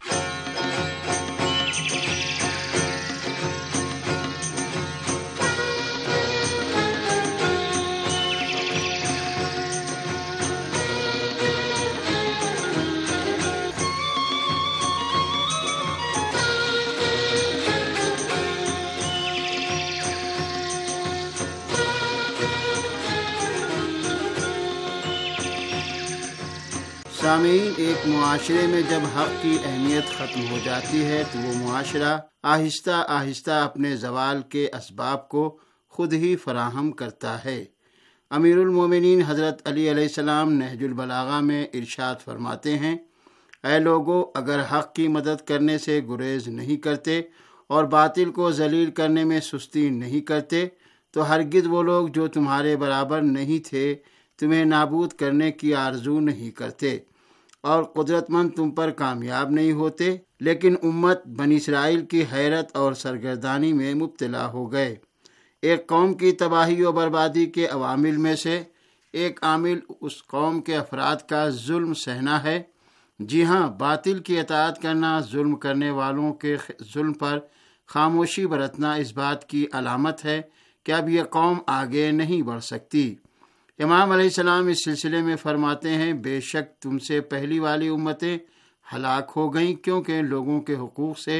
سامعین، ایک معاشرے میں جب حق کی اہمیت ختم ہو جاتی ہے تو وہ معاشرہ آہستہ آہستہ اپنے زوال کے اسباب کو خود ہی فراہم کرتا ہے۔ امیر المومنین حضرت علی علیہ السلام نہج البلاغہ میں ارشاد فرماتے ہیں، اے لوگو، اگر حق کی مدد کرنے سے گریز نہیں کرتے اور باطل کو ذلیل کرنے میں سستی نہیں کرتے تو ہرگز وہ لوگ جو تمہارے برابر نہیں تھے تمہیں نابود کرنے کی آرزو نہیں کرتے اور قدرت مند تم پر کامیاب نہیں ہوتے، لیکن امت بنی اسرائیل کی حیرت اور سرگردانی میں مبتلا ہو گئے۔ ایک قوم کی تباہی و بربادی کے عوامل میں سے ایک عامل اس قوم کے افراد کا ظلم سہنا ہے۔ جی ہاں، باطل کی اطاعت کرنا، ظلم کرنے والوں کے ظلم پر خاموشی برتنا اس بات کی علامت ہے کہ اب یہ قوم آگے نہیں بڑھ سکتی۔ امام علیہ السلام اس سلسلے میں فرماتے ہیں، بے شک تم سے پہلی والی امتیں ہلاک ہو گئیں کیونکہ لوگوں کے حقوق سے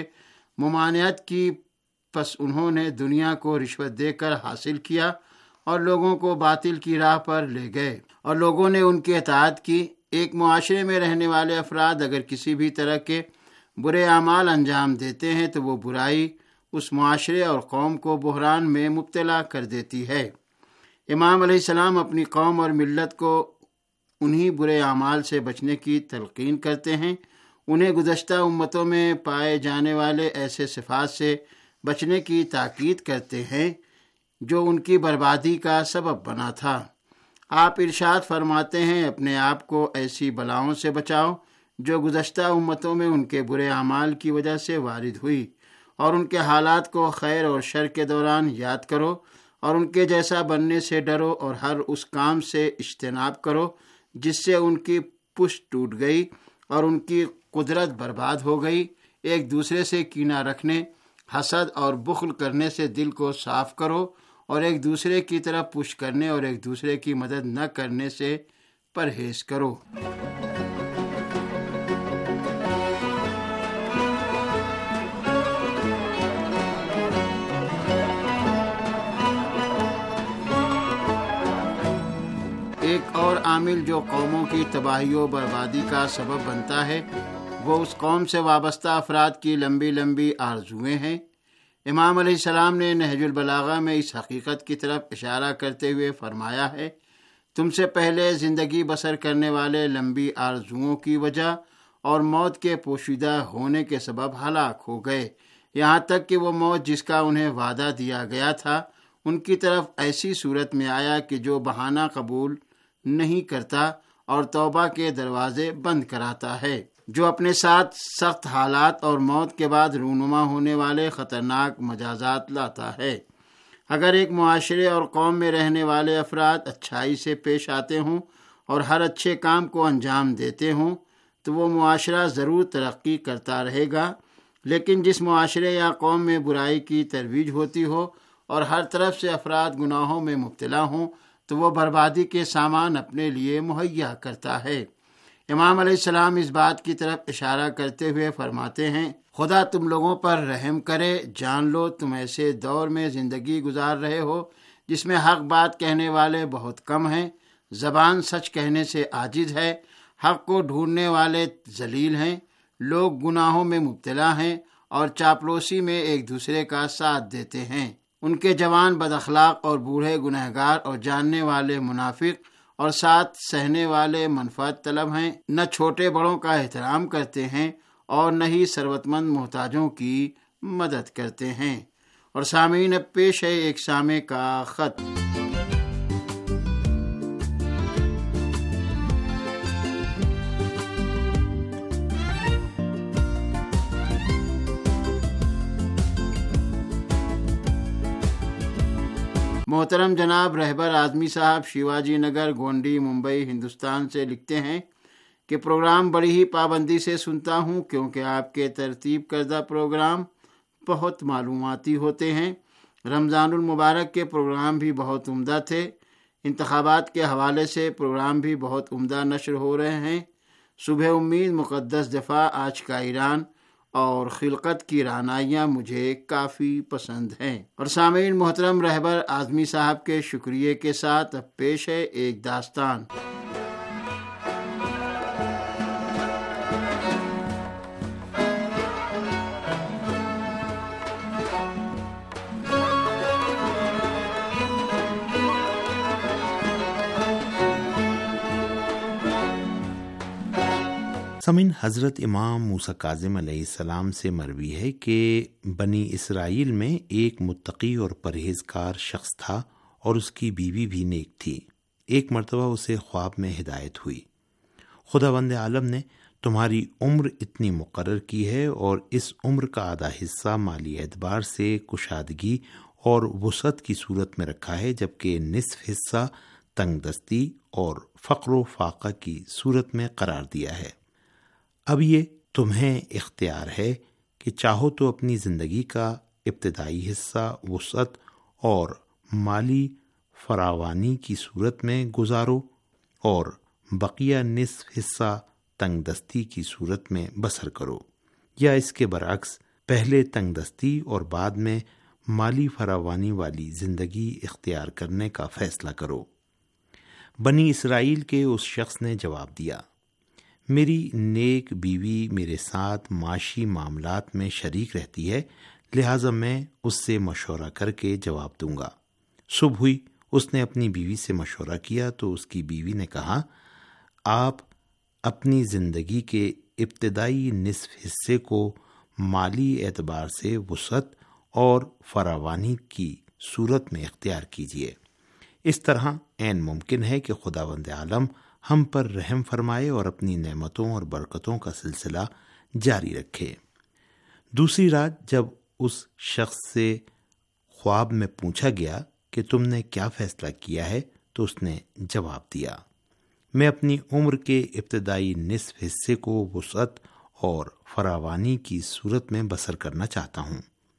ممانعت کی، پس انہوں نے دنیا کو رشوت دے کر حاصل کیا اور لوگوں کو باطل کی راہ پر لے گئے اور لوگوں نے ان کی اطاعت کی۔ ایک معاشرے میں رہنے والے افراد اگر کسی بھی طرح کے برے اعمال انجام دیتے ہیں تو وہ برائی اس معاشرے اور قوم کو بحران میں مبتلا کر دیتی ہے۔ امام علیہ السلام اپنی قوم اور ملت کو انہی برے اعمال سے بچنے کی تلقین کرتے ہیں، انہیں گزشتہ امتوں میں پائے جانے والے ایسے صفات سے بچنے کی تاکید کرتے ہیں جو ان کی بربادی کا سبب بنا تھا۔ آپ ارشاد فرماتے ہیں، اپنے آپ کو ایسی بلاؤں سے بچاؤ جو گزشتہ امتوں میں ان کے برے اعمال کی وجہ سے وارد ہوئی، اور ان کے حالات کو خیر اور شر کے دوران یاد کرو اور ان کے جیسا بننے سے ڈرو اور ہر اس کام سے اجتناب کرو جس سے ان کی پشت ٹوٹ گئی اور ان کی قدرت برباد ہو گئی۔ ایک دوسرے سے کینہ رکھنے، حسد اور بخل کرنے سے دل کو صاف کرو اور ایک دوسرے کی طرف پش کرنے اور ایک دوسرے کی مدد نہ کرنے سے پرہیز کرو۔ ایک اور عامل جو قوموں کی تباہی و بربادی کا سبب بنتا ہے وہ اس قوم سے وابستہ افراد کی لمبی لمبی آرزویں ہیں۔ امام علیہ السلام نے نہج البلاغہ میں اس حقیقت کی طرف اشارہ کرتے ہوئے فرمایا ہے، تم سے پہلے زندگی بسر کرنے والے لمبی آرزوؤں کی وجہ اور موت کے پوشیدہ ہونے کے سبب ہلاک ہو گئے، یہاں تک کہ وہ موت جس کا انہیں وعدہ دیا گیا تھا ان کی طرف ایسی صورت میں آیا کہ جو بہانہ قبول نہیں کرتا اور توبہ کے دروازے بند کراتا ہے، جو اپنے ساتھ سخت حالات اور موت کے بعد رونما ہونے والے خطرناک مجازات لاتا ہے۔ اگر ایک معاشرے اور قوم میں رہنے والے افراد اچھائی سے پیش آتے ہوں اور ہر اچھے کام کو انجام دیتے ہوں تو وہ معاشرہ ضرور ترقی کرتا رہے گا، لیکن جس معاشرے یا قوم میں برائی کی ترویج ہوتی ہو اور ہر طرف سے افراد گناہوں میں مبتلا ہوں تو وہ بربادی کے سامان اپنے لیے مہیا کرتا ہے۔ امام علیہ السلام اس بات کی طرف اشارہ کرتے ہوئے فرماتے ہیں، خدا تم لوگوں پر رحم کرے، جان لو تم ایسے دور میں زندگی گزار رہے ہو جس میں حق بات کہنے والے بہت کم ہیں، زبان سچ کہنے سے عاجز ہے، حق کو ڈھونڈنے والے ذلیل ہیں، لوگ گناہوں میں مبتلا ہیں اور چاپلوسی میں ایک دوسرے کا ساتھ دیتے ہیں، ان کے جوان بد اخلاق اور بوڑھے گنہگار اور جاننے والے منافق اور ساتھ سہنے والے منفعت طلب ہیں، نہ چھوٹے بڑوں کا احترام کرتے ہیں اور نہ ہی ثروت مند محتاجوں کی مدد کرتے ہیں۔ اور سامعین، اب پیش ہے ایک سامع کا خط۔ محترم جناب رہبر اعظمی صاحب شیواجی نگر گونڈی ممبئی ہندوستان سے لکھتے ہیں کہ پروگرام بڑی ہی پابندی سے سنتا ہوں کیونکہ آپ کے ترتیب کردہ پروگرام بہت معلوماتی ہوتے ہیں۔ رمضان المبارک کے پروگرام بھی بہت عمدہ تھے، انتخابات کے حوالے سے پروگرام بھی بہت عمدہ نشر ہو رہے ہیں۔ صبح امید، مقدس دفاع، آج کا ایران اور خلقت کی رعنائیاں مجھے کافی پسند ہیں۔ اور سامعین، محترم رہبر اعظمی صاحب کے شکریہ کے ساتھ اب پیش ہے ایک داستان۔ سامعین، حضرت امام موسیٰ کاظم علیہ السلام سے مروی ہے کہ بنی اسرائیل میں ایک متقی اور پرہیزگار شخص تھا اور اس کی بیوی بھی نیک تھی۔ ایک مرتبہ اسے خواب میں ہدایت ہوئی، خداوند عالم نے تمہاری عمر اتنی مقرر کی ہے اور اس عمر کا آدھا حصہ مالی اعتبار سے کشادگی اور وسعت کی صورت میں رکھا ہے، جبکہ نصف حصہ تنگ دستی اور فقر و فاقہ کی صورت میں قرار دیا ہے۔ اب یہ تمہیں اختیار ہے کہ چاہو تو اپنی زندگی کا ابتدائی حصہ وسعت اور مالی فراوانی کی صورت میں گزارو اور بقیہ نصف حصہ تنگ دستی کی صورت میں بسر کرو، یا اس کے برعکس پہلے تنگ دستی اور بعد میں مالی فراوانی والی زندگی اختیار کرنے کا فیصلہ کرو۔ بنی اسرائیل کے اس شخص نے جواب دیا، میری نیک بیوی میرے ساتھ معاشی معاملات میں شریک رہتی ہے، لہٰذا میں اس سے مشورہ کر کے جواب دوں گا۔ صبح ہوئی، اس نے اپنی بیوی سے مشورہ کیا تو اس کی بیوی نے کہا، آپ اپنی زندگی کے ابتدائی نصف حصے کو مالی اعتبار سے وسعت اور فراوانی کی صورت میں اختیار کیجیے۔ اس طرح عین ممکن ہے کہ خداوند عالم ہم پر رحم فرمائے اور اپنی نعمتوں اور برکتوں کا سلسلہ جاری رکھے۔ دوسری رات جب اس شخص سے خواب میں پوچھا گیا کہ تم نے کیا فیصلہ کیا ہے تو اس نے جواب دیا، میں اپنی عمر کے ابتدائی نصف حصے کو وسعت اور فراوانی کی صورت میں بسر کرنا چاہتا ہوں۔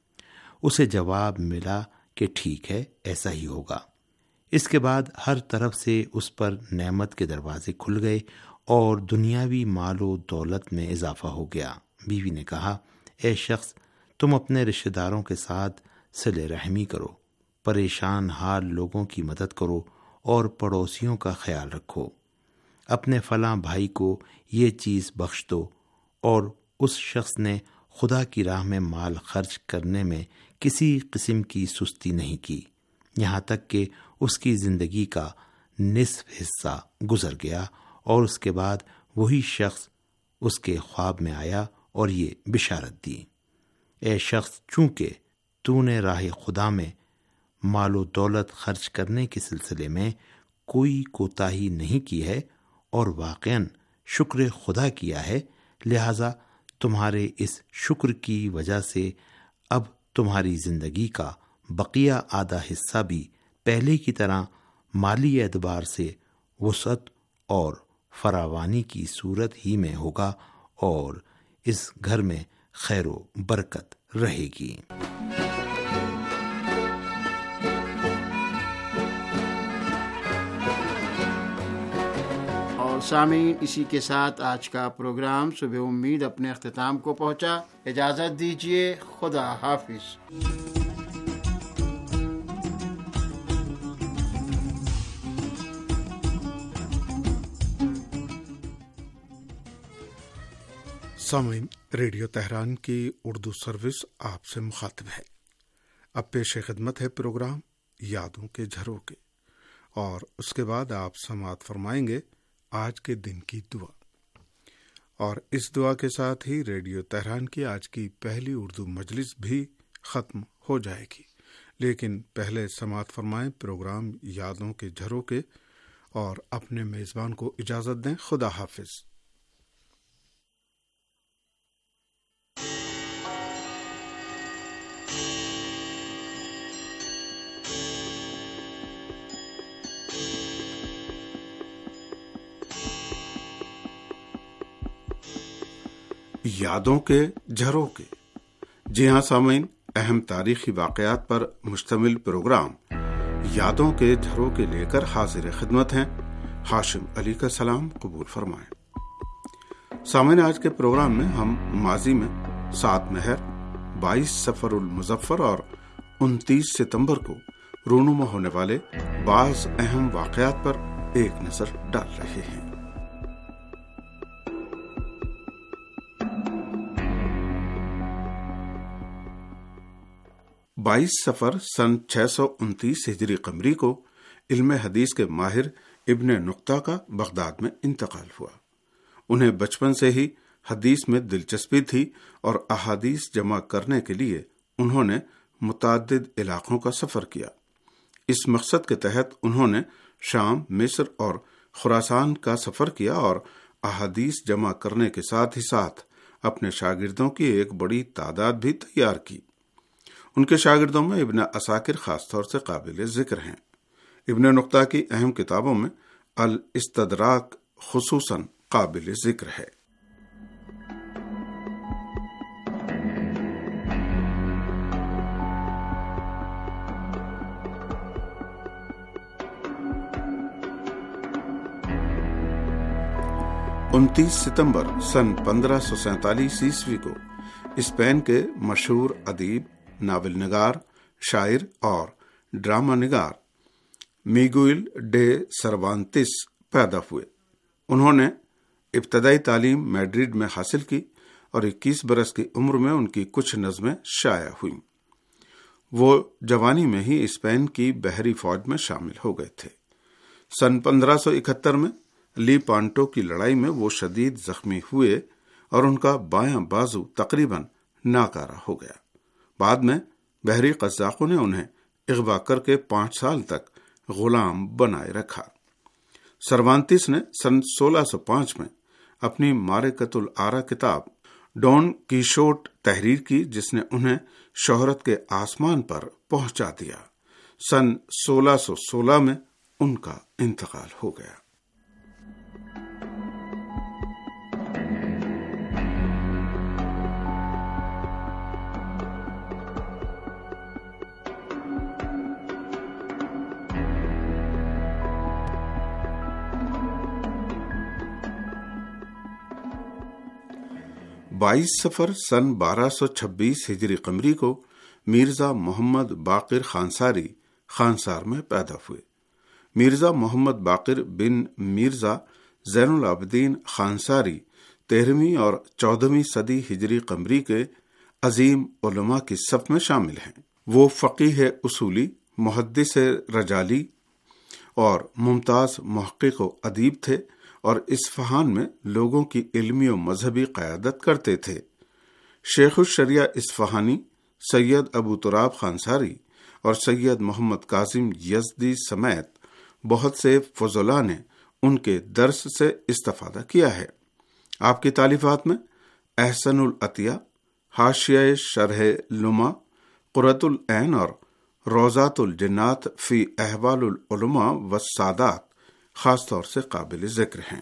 اسے جواب ملا کہ ٹھیک ہے، ایسا ہی ہوگا۔ اس کے بعد ہر طرف سے اس پر نعمت کے دروازے کھل گئے اور دنیاوی مال و دولت میں اضافہ ہو گیا۔ بیوی نے کہا، اے شخص، تم اپنے رشتہ داروں کے ساتھ صلہ رحمی کرو، پریشان حال لوگوں کی مدد کرو اور پڑوسیوں کا خیال رکھو۔ اپنے فلاں بھائی کو یہ چیز بخش دو۔ اور اس شخص نے خدا کی راہ میں مال خرچ کرنے میں کسی قسم کی سستی نہیں کی، یہاں تک کہ اس کی زندگی کا نصف حصہ گزر گیا اور اس کے بعد وہی شخص اس کے خواب میں آیا اور یہ بشارت دی، اے شخص، چونکہ تو نے راہ خدا میں مال و دولت خرچ کرنے کے سلسلے میں کوئی کوتاہی نہیں کی ہے اور واقعاً شکر خدا کیا ہے، لہذا تمہارے اس شکر کی وجہ سے اب تمہاری زندگی کا بقیہ آدھا حصہ بھی پہلے کی طرح مالی اعتبار سے وسعت اور فراوانی کی صورت ہی میں ہوگا اور اس گھر میں خیر و برکت رہے گی۔ سامعین، اسی کے ساتھ آج کا پروگرام صبح امید اپنے اختتام کو پہنچا۔ اجازت دیجیے، خدا حافظ۔ سامعین، ریڈیو تہران کی اردو سروس آپ سے مخاطب ہے۔ اب پیش خدمت ہے پروگرام یادوں کے جھروکے، اور اس کے بعد آپ سماعت فرمائیں گے آج کے دن کی دعا، اور اس دعا کے ساتھ ہی ریڈیو تہران کی آج کی پہلی اردو مجلس بھی ختم ہو جائے گی۔ لیکن پہلے سماعت فرمائیں پروگرام یادوں کے جھروکے، اور اپنے میزبان کو اجازت دیں۔ خدا حافظ۔ یادوں کے جھروکے۔ جی ہاں سامعین، اہم تاریخی واقعات پر مشتمل پروگرام یادوں کے جھروکے لے کر حاضر خدمت ہیں۔ ہاشم علی کا سلام قبول فرمائیں۔ سامعین، آج کے پروگرام میں ہم ماضی میں 7 مہر، 22 صفر المظفر اور 29 ستمبر کو رونما ہونے والے بعض اہم واقعات پر ایک نظر ڈال رہے ہیں۔ 22 صفر سن 629 ہجری قمری کو علم حدیث کے ماہر ابن نقطہ کا بغداد میں انتقال ہوا۔ انہیں بچپن سے ہی حدیث میں دلچسپی تھی اور احادیث جمع کرنے کے لیے انہوں نے متعدد علاقوں کا سفر کیا۔ اس مقصد کے تحت انہوں نے شام، مصر اور خراسان کا سفر کیا اور احادیث جمع کرنے کے ساتھ ہی ساتھ اپنے شاگردوں کی ایک بڑی تعداد بھی تیار کی۔ ان کے شاگردوں میں ابن عساکر خاص طور سے قابل ذکر ہیں۔ ابن نقطہ کی اہم کتابوں میں الاستدراک خصوصاً قابل ذکر ہے۔ انتیس ستمبر سن 1547 عیسوی کو اسپین کے مشہور ادیب، ناول نگار، شاعر اور ڈرامہ نگار میگوئل ڈے سروانتس پیدا ہوئے۔ انہوں نے ابتدائی تعلیم میڈرڈ میں حاصل کی اور 21 برس کی عمر میں ان کی کچھ نظمیں شائع ہوئیں۔ وہ جوانی میں ہی اسپین کی بحری فوج میں شامل ہو گئے تھے۔ سن 1571 میں لی پانٹو کی لڑائی میں وہ شدید زخمی ہوئے اور ان کا بایاں بازو تقریباً ناکارہ ہو گیا۔ بعد میں بحری قزاقوں نے انہیں اغوا کر کے 5 سال تک غلام بنائے رکھا۔ سروانتس نے سن 1605 میں اپنی معرکۃ الآرا کتاب ڈون کیشوٹ تحریر کی، جس نے انہیں شہرت کے آسمان پر پہنچا دیا۔ سن 1616 میں ان کا انتقال ہو گیا۔ بائیس سفر سن 1226 ہجری قمری کو مرزا محمد باقر خانساری خانسار میں پیدا ہوئے۔ مرزا محمد باقر بن مرزا زین العابدین خانساری 13ویں اور 14ویں صدی ہجری قمری کے عظیم علماء کی صف میں شامل ہیں۔ وہ فقیہ اصولی، محدث رجالی اور ممتاز محقق و ادیب تھے اور اصفہان میں لوگوں کی علمی و مذہبی قیادت کرتے تھے۔ شیخ الشریعہ اصفہانی سید ابو تراب خانساری اور سید محمد کاظم یزدی سمیت بہت سے فضلاء نے ان کے درس سے استفادہ کیا ہے۔ آپ کی تالیفات میں احسن العطیہ، حاشیہ شرح لمع، قرۃ العین اور روضات الجنات فی احوال العلماء والسادات خاص طور سے قابل ذکر ہیں۔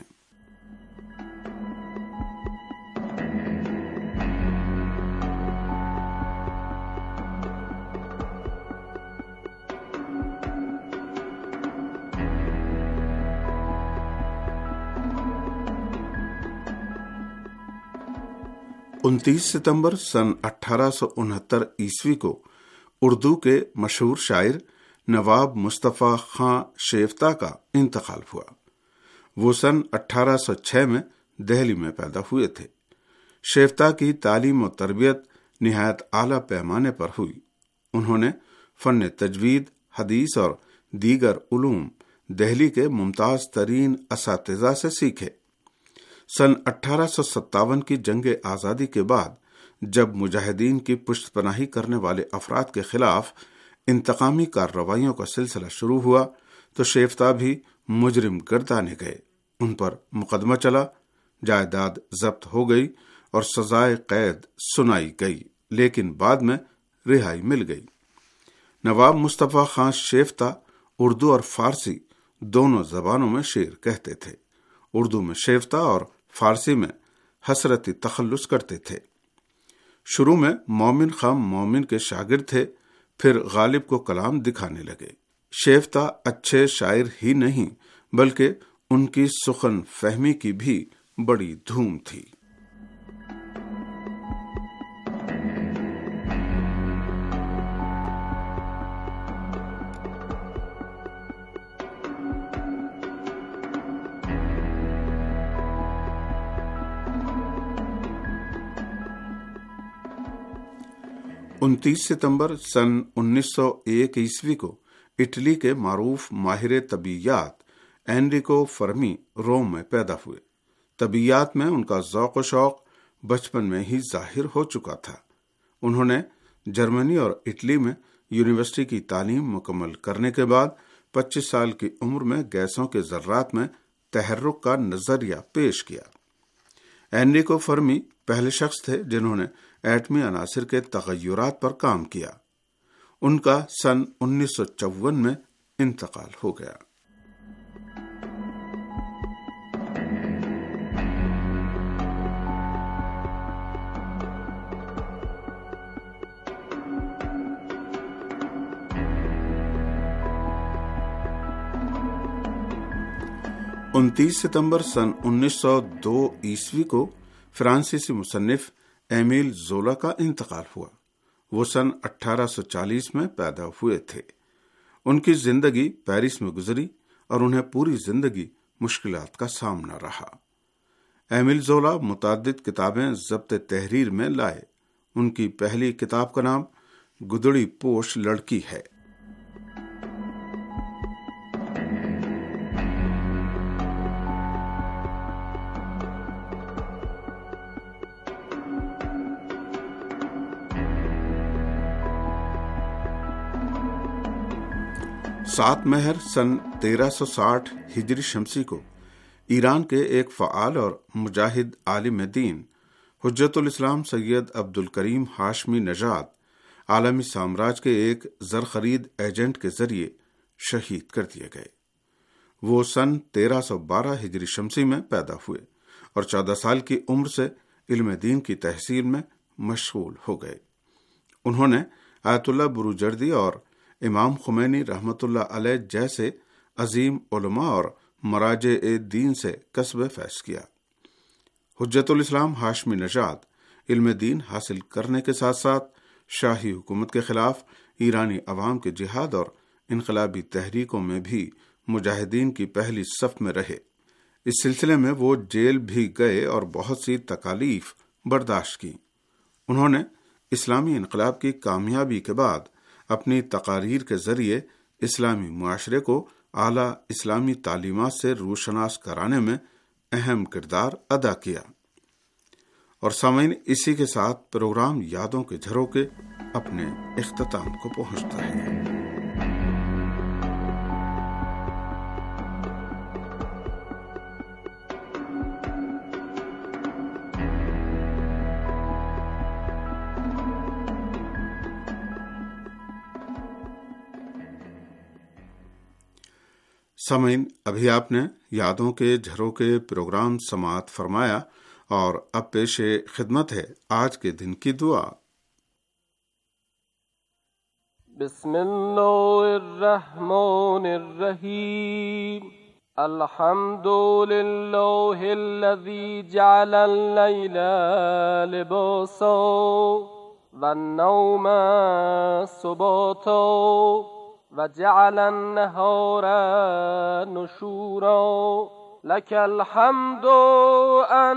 انتیس ستمبر سن 1869 عیسوی کو اردو کے مشہور شاعر نواب مصطفیٰ خاں شیفتہ کا انتقال ہوا۔ وہ سن 1806 میں دہلی میں پیدا ہوئے تھے۔ شیفتہ کی تعلیم و تربیت نہایت اعلیٰ پیمانے پر ہوئی۔ انہوں نے فن تجوید، حدیث اور دیگر علوم دہلی کے ممتاز ترین اساتذہ سے سیکھے۔ سن 1857 کی جنگ آزادی کے بعد جب مجاہدین کی پشت پناہی کرنے والے افراد کے خلاف انتقامی کارروائیوں کا سلسلہ شروع ہوا تو شیفتہ بھی مجرم گردانے گئے۔ ان پر مقدمہ چلا، جائیداد ضبط ہو گئی اور سزائے قید سنائی گئی، لیکن بعد میں رہائی مل گئی۔ نواب مصطفیٰ خاں شیفتہ اردو اور فارسی دونوں زبانوں میں شعر کہتے تھے۔ اردو میں شیفتہ اور فارسی میں حسرتی تخلص کرتے تھے۔ شروع میں مومن خان مومن کے شاگرد تھے، پھر غالب کو کلام دکھانے لگے۔ شیفتہ اچھے شاعر ہی نہیں بلکہ ان کی سخن فہمی کی بھی بڑی دھوم تھی۔ انتیس ستمبر سن 1901 عیسوی کو اٹلی کے معروف ماہر طبیعیات اینریکو فرمی روم میں پیدا ہوئے۔ طبیعیات میں ان کا ذوق و شوق بچپن میں ہی ظاہر ہو چکا تھا۔ انہوں نے جرمنی اور اٹلی میں یونیورسٹی کی تعلیم مکمل کرنے کے بعد 25 سال کی عمر میں گیسوں کے ذرات میں تحرک کا نظریہ پیش کیا۔ انریکو فرمی پہلے شخص تھے جنہوں نے ایٹمی عناصر کے تغیرات پر کام کیا۔ ان کا سن 1954 میں انتقال ہو گیا۔ انتیس ستمبر سن 1902 عیسوی کو فرانسیسی مصنف ایمیل زولا کا انتقال ہوا۔ وہ سن 1840 میں پیدا ہوئے تھے۔ ان کی زندگی پیرس میں گزری اور انہیں پوری زندگی مشکلات کا سامنا رہا۔ ایمیل زولا متعدد کتابیں ضبط تحریر میں لائے۔ ان کی پہلی کتاب کا نام گدڑی پوش لڑکی ہے۔ سات مہر سن 1360 ہجری شمسی کو ایران کے ایک فعال اور مجاہد عالم دین حجت الاسلام سید عبد الکریم ہاشمی نژاد عالمی سامراج کے ایک زر خرید ایجنٹ کے ذریعے شہید کر دیے گئے۔ وہ سن 1312 ہجری شمسی میں پیدا ہوئے اور 14 سال کی عمر سے علم دین کی تحصیل میں مشغول ہو گئے۔ انہوں نے آیت اللہ بروجردی اور امام خمینی رحمت اللہ علیہ جیسے عظیم علماء اور مراجع دین سے کسب فیض کیا۔ حجت الاسلام ہاشمی نژاد علم دین حاصل کرنے کے ساتھ ساتھ شاہی حکومت کے خلاف ایرانی عوام کے جہاد اور انقلابی تحریکوں میں بھی مجاہدین کی پہلی صف میں رہے۔ اس سلسلے میں وہ جیل بھی گئے اور بہت سی تکالیف برداشت کی۔ انہوں نے اسلامی انقلاب کی کامیابی کے بعد اپنی تقاریر کے ذریعے اسلامی معاشرے کو اعلیٰ اسلامی تعلیمات سے روشناس کرانے میں اہم کردار ادا کیا۔ اور سامعین، اسی کے ساتھ پروگرام یادوں کے جھروکے اپنے اختتام کو پہنچتا ہے۔ سامعین، ابھی آپ نے یادوں کے جھروکے پروگرام سماعت فرمایا اور اب پیش خدمت ہے آج کے دن کی دعا۔ بسم اللہ الرحمن الرحیم، الحمد للہ الذی جعل اللیل لباسا والنوم سباتا وجعل النهار نشورا لك الحمد أن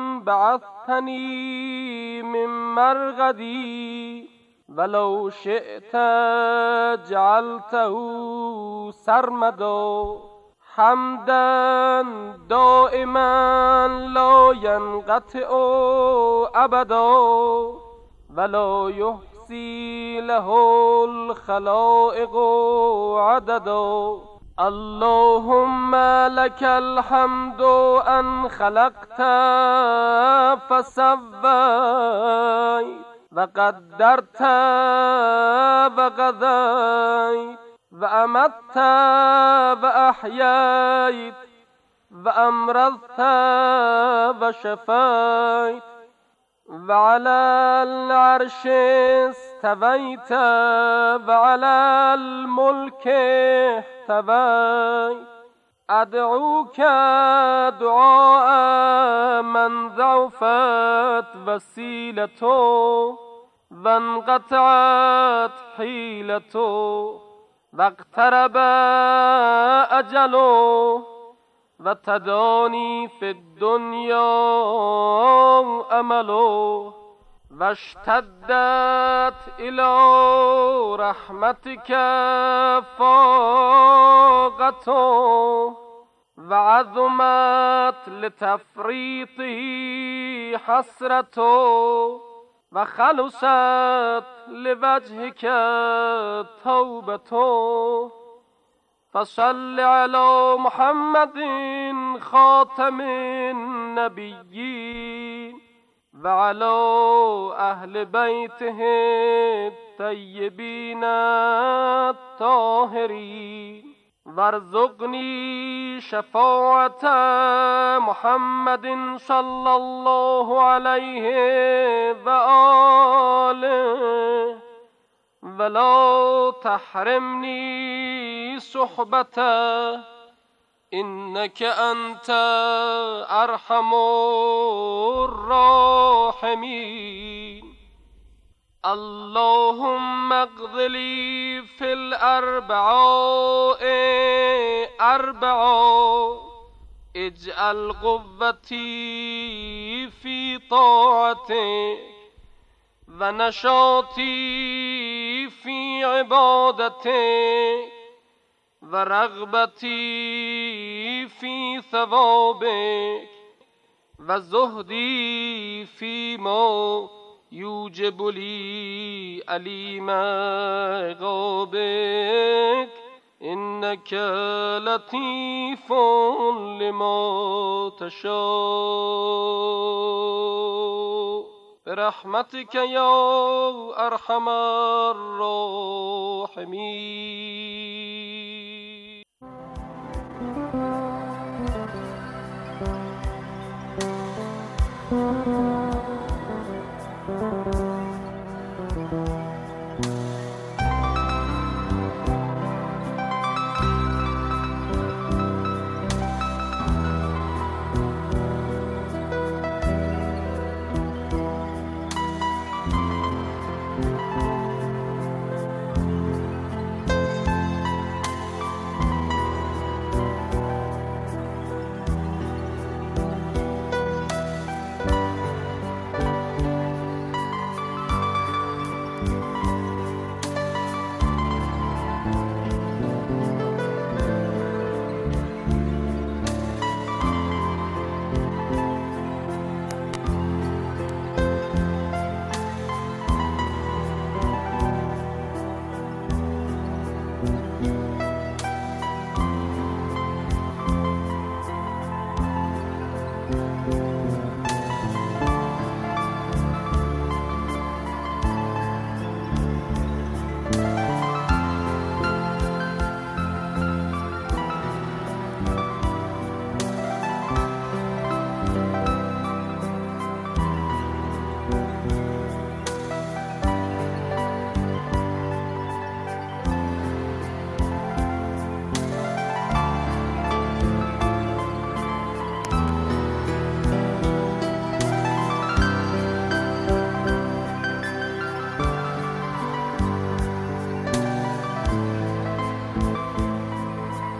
بعثتني من مرغدي ولو شئت جعلته سرمدا حمدا دائما لا ينقطع أبدا ولا يحصي له الخلائق عددا اللهم لك الحمد أن خلقت فسويت وقدرت وقضيت وأمت وأحييت وأمرضت وشفيت وعلى العرش استويت وعلى الملك احتويت أدعوك دعاء من ضعفت وسيلته وانقطعت حيلته واقترب أجله وتداني في الدنيا أمله واشتدت إلى رحمتك فاقته وعظمت لتفریطه حسرة و خلصت لوجهك توبة فصل على محمد خاتم النبيين وعلى أهل بيته الطيبين الطاهرين وارزقني شفاعة محمد صلى الله عليه وآله ولا تحرمني صحبته إنك أنت أرحم الراحمين. اللهم اقض لي في الأربعاء أربعا اجعل قوتي في طاعتك ونشاطي في عبادتك ورغبتي في ثوابك وزهدي فيما یوجب لی علیم عقابک انک لطیف لما تشاء برحمتک یا ارحم الراحمین.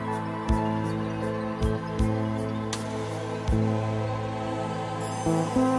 Thank you.